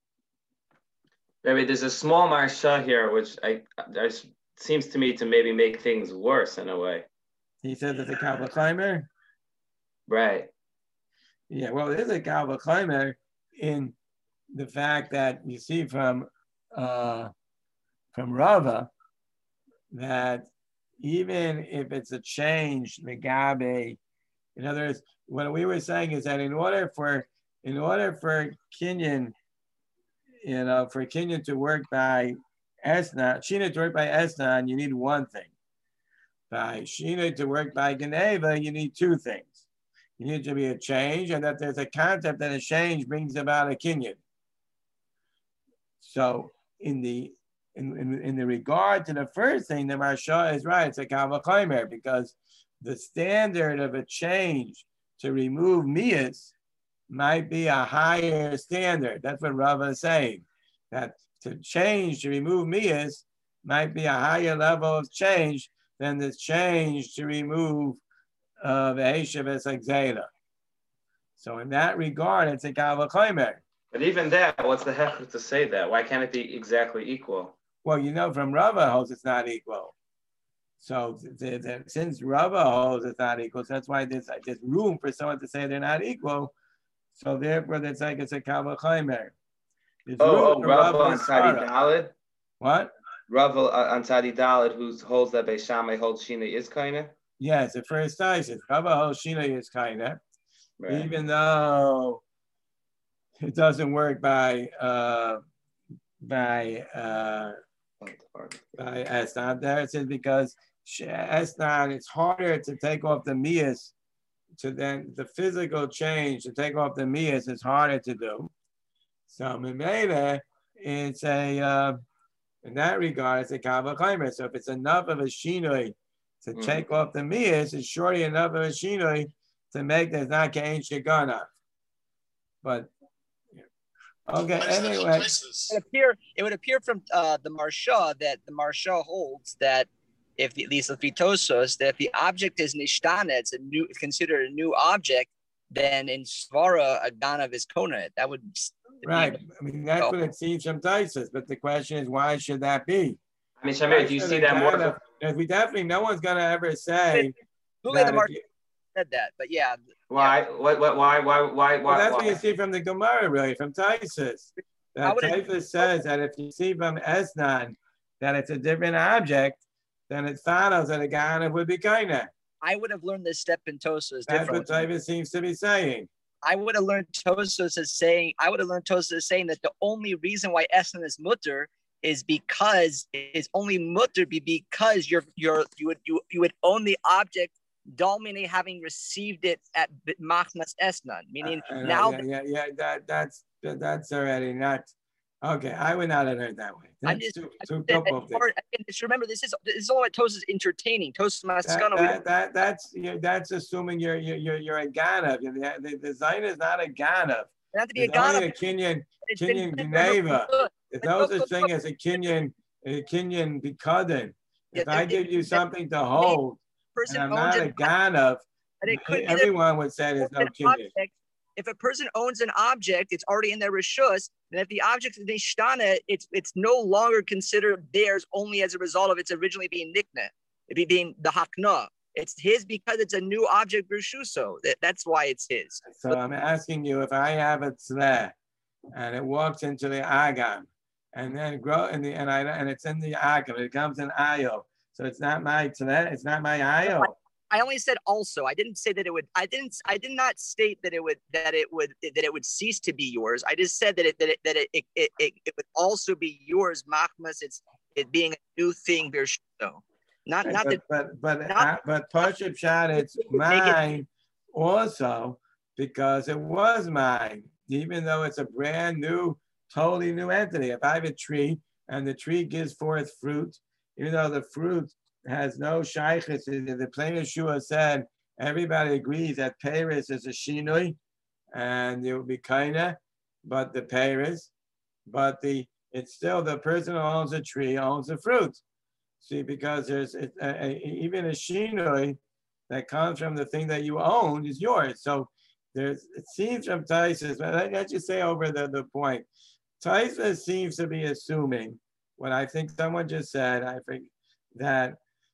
Maybe there's a small marsha here, which I, I seems to me to maybe make things worse in a way. He says it's a Kalva Climber? Right. Yeah, well, it is a Kalva Climber in the fact that you see from uh, from Rava that even if it's a change, Megabe, in other words, what we were saying is that in order for in order for Kinyan, you know, for Kinyan to work by Esna, Shina to work by Esna, you need one thing. By Shina to work by Geneva, you need two things. You need to be a change, and that there's a concept that a change brings about a Kinyan. So in the in, in, in the regard to the first thing, the Marsha is right, it's a Kalva Chaimer, because the standard of a change to remove Mias might be a higher standard. That's what Rava is saying. That to change, to remove Mias might be a higher level of change than this change to remove uh, the Heshav Esagzela. So in that regard, it's a Kalva Chaimer. But even that, what's the heck to say that? Why can't it be exactly equal? Well, you know, from Rava holds it's not equal. So the, the, since Rava holds it's not equal, so that's why there's, there's room for someone to say they're not equal. So therefore, it's like it's a Kalva Chaimer. Oh, oh Rava on Tzadi Daled? What? Rava on Tzadi Daled, who holds that Beis Shammai holds Shina is kaina? Yes, the first Taisus. Rava holds Shina is kaina, right. Even though it doesn't work by uh, by uh, by Esnan. There it says because Esnan, it's harder to take off the Mias, to then the physical change to take off the Mias is harder to do. So Mimele, it's a uh, in that regard, it's a Kalva Chaimer. So if it's enough of a Shinoi to mm-hmm. take off the Mias, it's surely enough of a Shinoi to make this not Kain Shigana. But okay, anyway. It would appear, it would appear from uh, the Marsha that the Marsha holds that if the, at least the Vitosos, that if the object is Nishtana, it's a new, considered a new object, then in Svara, a Ganav is Kona. That would right. Be, I mean, that's oh. what it seems from Taisus, but the question is, why should that be? I mean, Shamir, do you see that more? Of, we definitely, no one's going to ever say. That the Marsha said that, but yeah. Why? Yeah. What? What? Why? Why? Why? Well, that's why? what you see from the Gemara, really, from Taisus. That Taisus says that if you see from Esnan that it's a different object, then it follows that a Ganav would be Kaina. I would have learned this step in Tosas. That's what Taisus seems to be saying. I would have learned Tosas as saying, I would have learned Tosas as saying that the only reason why Esnan is mutter is because it's only mutter be because you're you're you would you you would own the object. Domine having received it at Machnas Esnan, meaning uh, now. Yeah, yeah, yeah, that that's that's already not okay. I would not have heard that way. That's I'm just, too, too too part, just remember, this is this is all what Toast is entertaining. Toast that, that, that that's you know, that's assuming you're you're you're a Ganav. The, the design is not a Ganav. Not to be a Ganav. A Kinyan Kinyan Geneva. If those are thing as a Kinyan a Kinyan Bikadin. If yeah, I give you something to hold. And I'm not a Ganav, everyone would say there's no Kinyan. If a person owns an object, it's already in their rishus. And if the object is nishtana, it's it's no longer considered theirs only as a result of its originally being nikna, it being the hakna. It's his because it's a new object rishuso. That, that's why it's his. So but, I'm asking you, if I have a tzleh and it walks into the agam, and then grow in the and I and it's in the Agav. It comes in Ayo. So it's not my today. It's not my Ayo. I only said also. I didn't say that it would. I didn't. I did not state that it would. That it would. That it would cease to be yours. I just said that it. That it. That it. It, it, it, it would also be yours. Machmas. It's it being a new thing. Birshto. Not. Not but, that. But but not, uh, but Pashup Shad. It's mine also because it was mine. Even though it's a brand new, totally new entity. If I have a tree and the tree gives forth fruit, even though the fruit has no shaykhis, the plain Yeshua said, everybody agrees that Paris is a shinui, and it will be kinda, but the Paris, but the it's still the person who owns a tree owns the fruit. See, because there's it, a, a, even a shinui that comes from the thing that you own is yours. So there's it seems from Taisus, but let's just say over the, the point. Taisus seems to be assuming what I think someone just said, I think that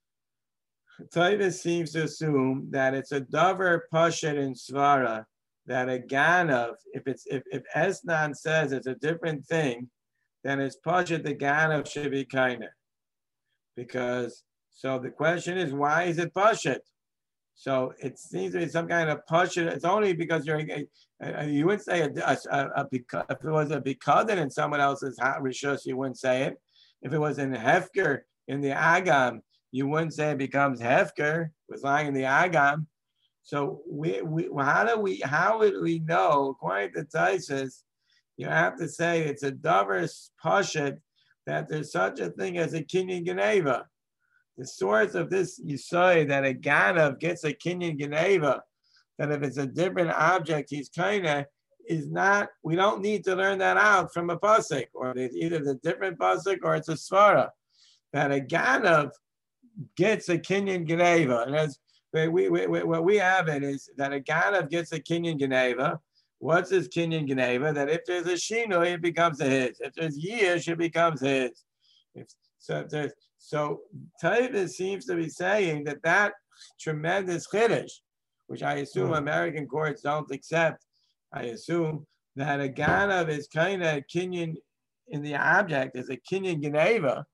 Taisus seems to assume that it's a davar pashet in svara, that a ganav, if it's if, if Esnan says it's a different thing, then it's pashet the ganav should be kinder. Because so the question is, why is it pashet? So it seems to be some kind of pashet. It's only because you're uh, you wouldn't say a, a, a, a if it was a bikadin in someone else's rishus, you wouldn't say it. If it was in hefker in the agam, you wouldn't say it becomes hefker. It was lying in the agam. So we, we how do we how would we know? According to Taisus, you have to say it's a davar pashet that there's such a thing as a kinyan geneva. The source of this, you say that a ganav gets a kinyan geneva, that if it's a different object, he's kinda is not. We don't need to learn that out from a pasuk, or it's either the different pasuk or it's a svara. That a ganav gets a kinyan geneva, and as we, we, we, what we have it is that a ganav gets a kinyan geneva. What's his kinyan geneva? That if there's a shinoi, it becomes a his. If there's yish, it becomes his. If, so if there's so Tavis seems to be saying that that tremendous chiddush, which I assume mm. American courts don't accept. I assume that a ganav is kind of kinyan in the object is a kinyan geneva,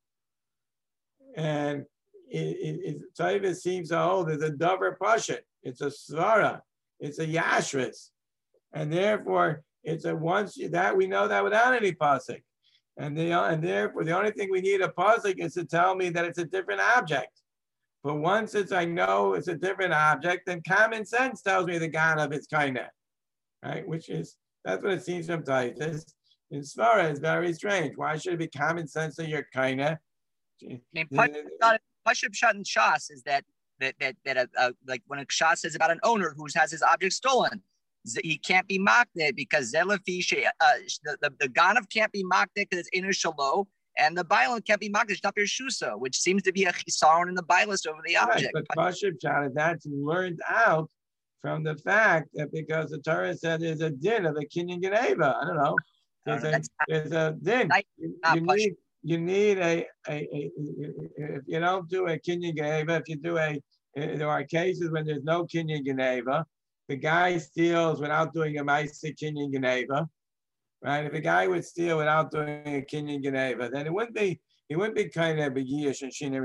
and it, it, Tavis seems to hold there's a davar pashet. It's a svara. It's a yashris. And therefore, it's a once that we know that without any pasuk, and the and therefore the only thing we need a pasuk is to tell me that it's a different object. But once it's I know it's a different object, then common sense tells me the ganav is kinda, right? Which is that's what it seems from Taisus. In Svara, it's very strange. Why should it be common sense that you're kinda? I mean, Pashup Shad and Shas is that that that that uh, uh, like when a Shas says about an owner who has his object stolen. He can't be mocked because Zelafi, uh, the, the, the Ganav can't be mocked because it's inner shalo, and the Bailan can't be mocked as Tapir Shusa, which seems to be a chisaron in the Bailist over the object. Right, but Pashup Shad, that's learned out from the fact that because the Torah said there's a din of a kinyan geneva. I don't know. There's, a, there's a din. You, you need you need a, a, a if you don't do a kinyan geneva, if you do a there are cases when there's no kinyan geneva. The guy steals without doing a ma'aseh kinyan geneva, right? If a guy would steal without doing a kinyan geneva, then it wouldn't be he wouldn't be kind of a yish and shina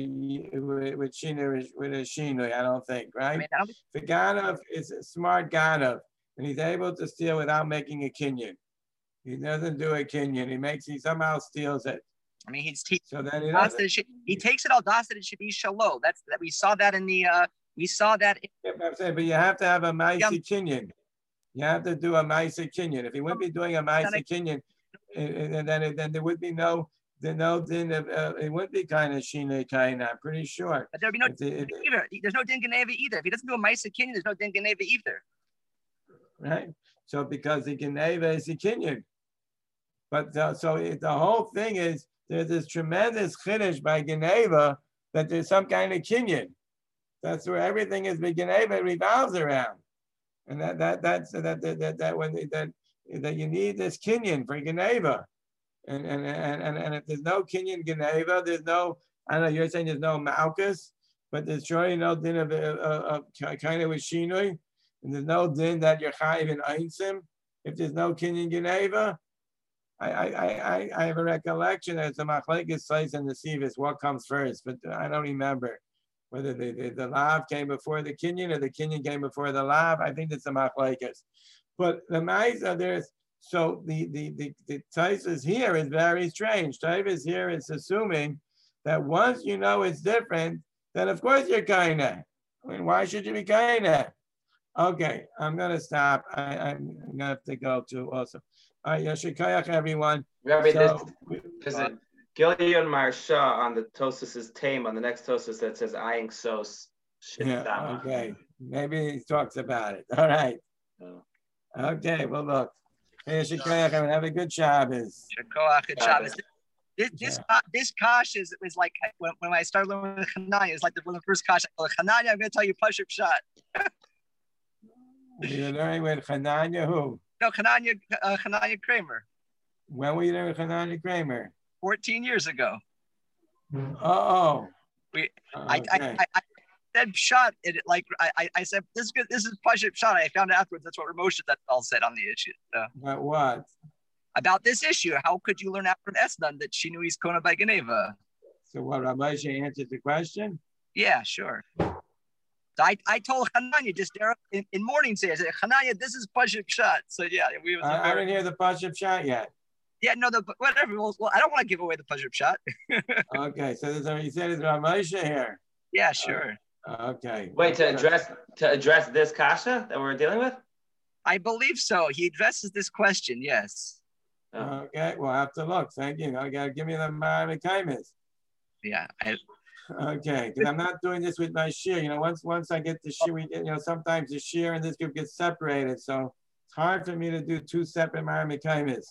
with shina with a shina. I don't think, right? I mean, I the ganav is a smart ganav, and he's able to steal without making a kinyan. He doesn't do a kinyan. He makes he somehow steals it. I mean, he's he, so then he, it should, he takes it all das that it should be shalom. That's that we saw that in the. Uh, We saw that. In- yeah, but I'm saying, but you have to have a ma'aseh kinyan. You have to do a ma'aseh kinyan. If you wouldn't be doing a ma'aseh kinyan, and then then there would be no, there no din of, uh, it wouldn't be kind of shina kind. I'm pretty sure. But there'd be no it, din either. There's no din geneva either. If he doesn't do a ma'aseh kinyan, there's no din geneva either. Right. So because the geneva is the kinyan, but the, so it, the whole thing is there's this tremendous chiddush by geneva that there's some kind of kinyan. That's where everything is Geneva revolves around, and that that that's that that that, that when that that you need this kinyan for Geneva, and and and and, and if there's no kinyan Geneva, there's no I don't know. You're saying there's no Malchus, but there's surely no din of of kind of with Shinui, and there's no din that you're chayiv in Einsim if there's no kinyan Geneva. I, I, I, I have a recollection that it's a machlekes size and the sivis, what comes first, but I don't remember whether the, the, the lav came before the kinyan or the kinyan came before the lav. I think it's a machlekes. But the ma'isa, there's, so the, the, the, the Taisus here is very strange. Taisus here is assuming that once you know it's different, then of course you're kaineh. I mean, why should you be kaineh? Okay, I'm gonna stop. I, I'm gonna have to go to also. All right, Yashikayach, everyone. Rabbi, So, there's a Gilyon Marsha on the Tosas's tame on the next Tosas that says Ayin Sos. yeah, okay. Maybe he talks about it. All right. Oh. Okay, well, look. Hey, Yashikayach, have a good Shabbos. Shabbos. This this, Yeah. uh, this kash is is like when, when I started learning with Hananya, it's like the, when the first kash. I go, Hananya, I'm going to tell you Pashup shot. You're learning with Hananya who? No, Hananya, uh, Hananya Kramer. When were you learning with Hananya Kramer? fourteen years ago. Oh. We, Okay. I, I, I, I said shot. It like I, I, I said this is good. This is Pashup shot. I found out afterwards that's what Ramosha that all said on the issue. So. But what? About this issue, how could you learn out from Esnan that she knew he's Kona by Geneva? So what? Ramosha answered the question. Yeah, sure. So I, I told Hananya just there in, in morning say I said Hananya, this is Pashup shot. So yeah, we. Was I, I didn't hear the Pashup shot yet. Yeah, no, the whatever. Well, well I don't want to give away the Pashup shot. Okay, so there's a, you said it's Ramosha here. Yeah, sure. Uh, okay. Wait, to address to address this kasha that we're dealing with? I believe so. He addresses this question. Yes. Oh. Okay, we'll have to look. Thank you. I gotta give me the Maramikaimis. Yeah. I, Okay, because I'm not doing this with my shear. You know, once once I get the shear, we get, you know, sometimes the shear and this group gets separated. So it's hard for me to do two separate Maramikaimis.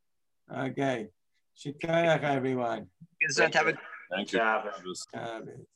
Okay. Shikayach, everyone. have a Thank you. Shabbos. Shabbos.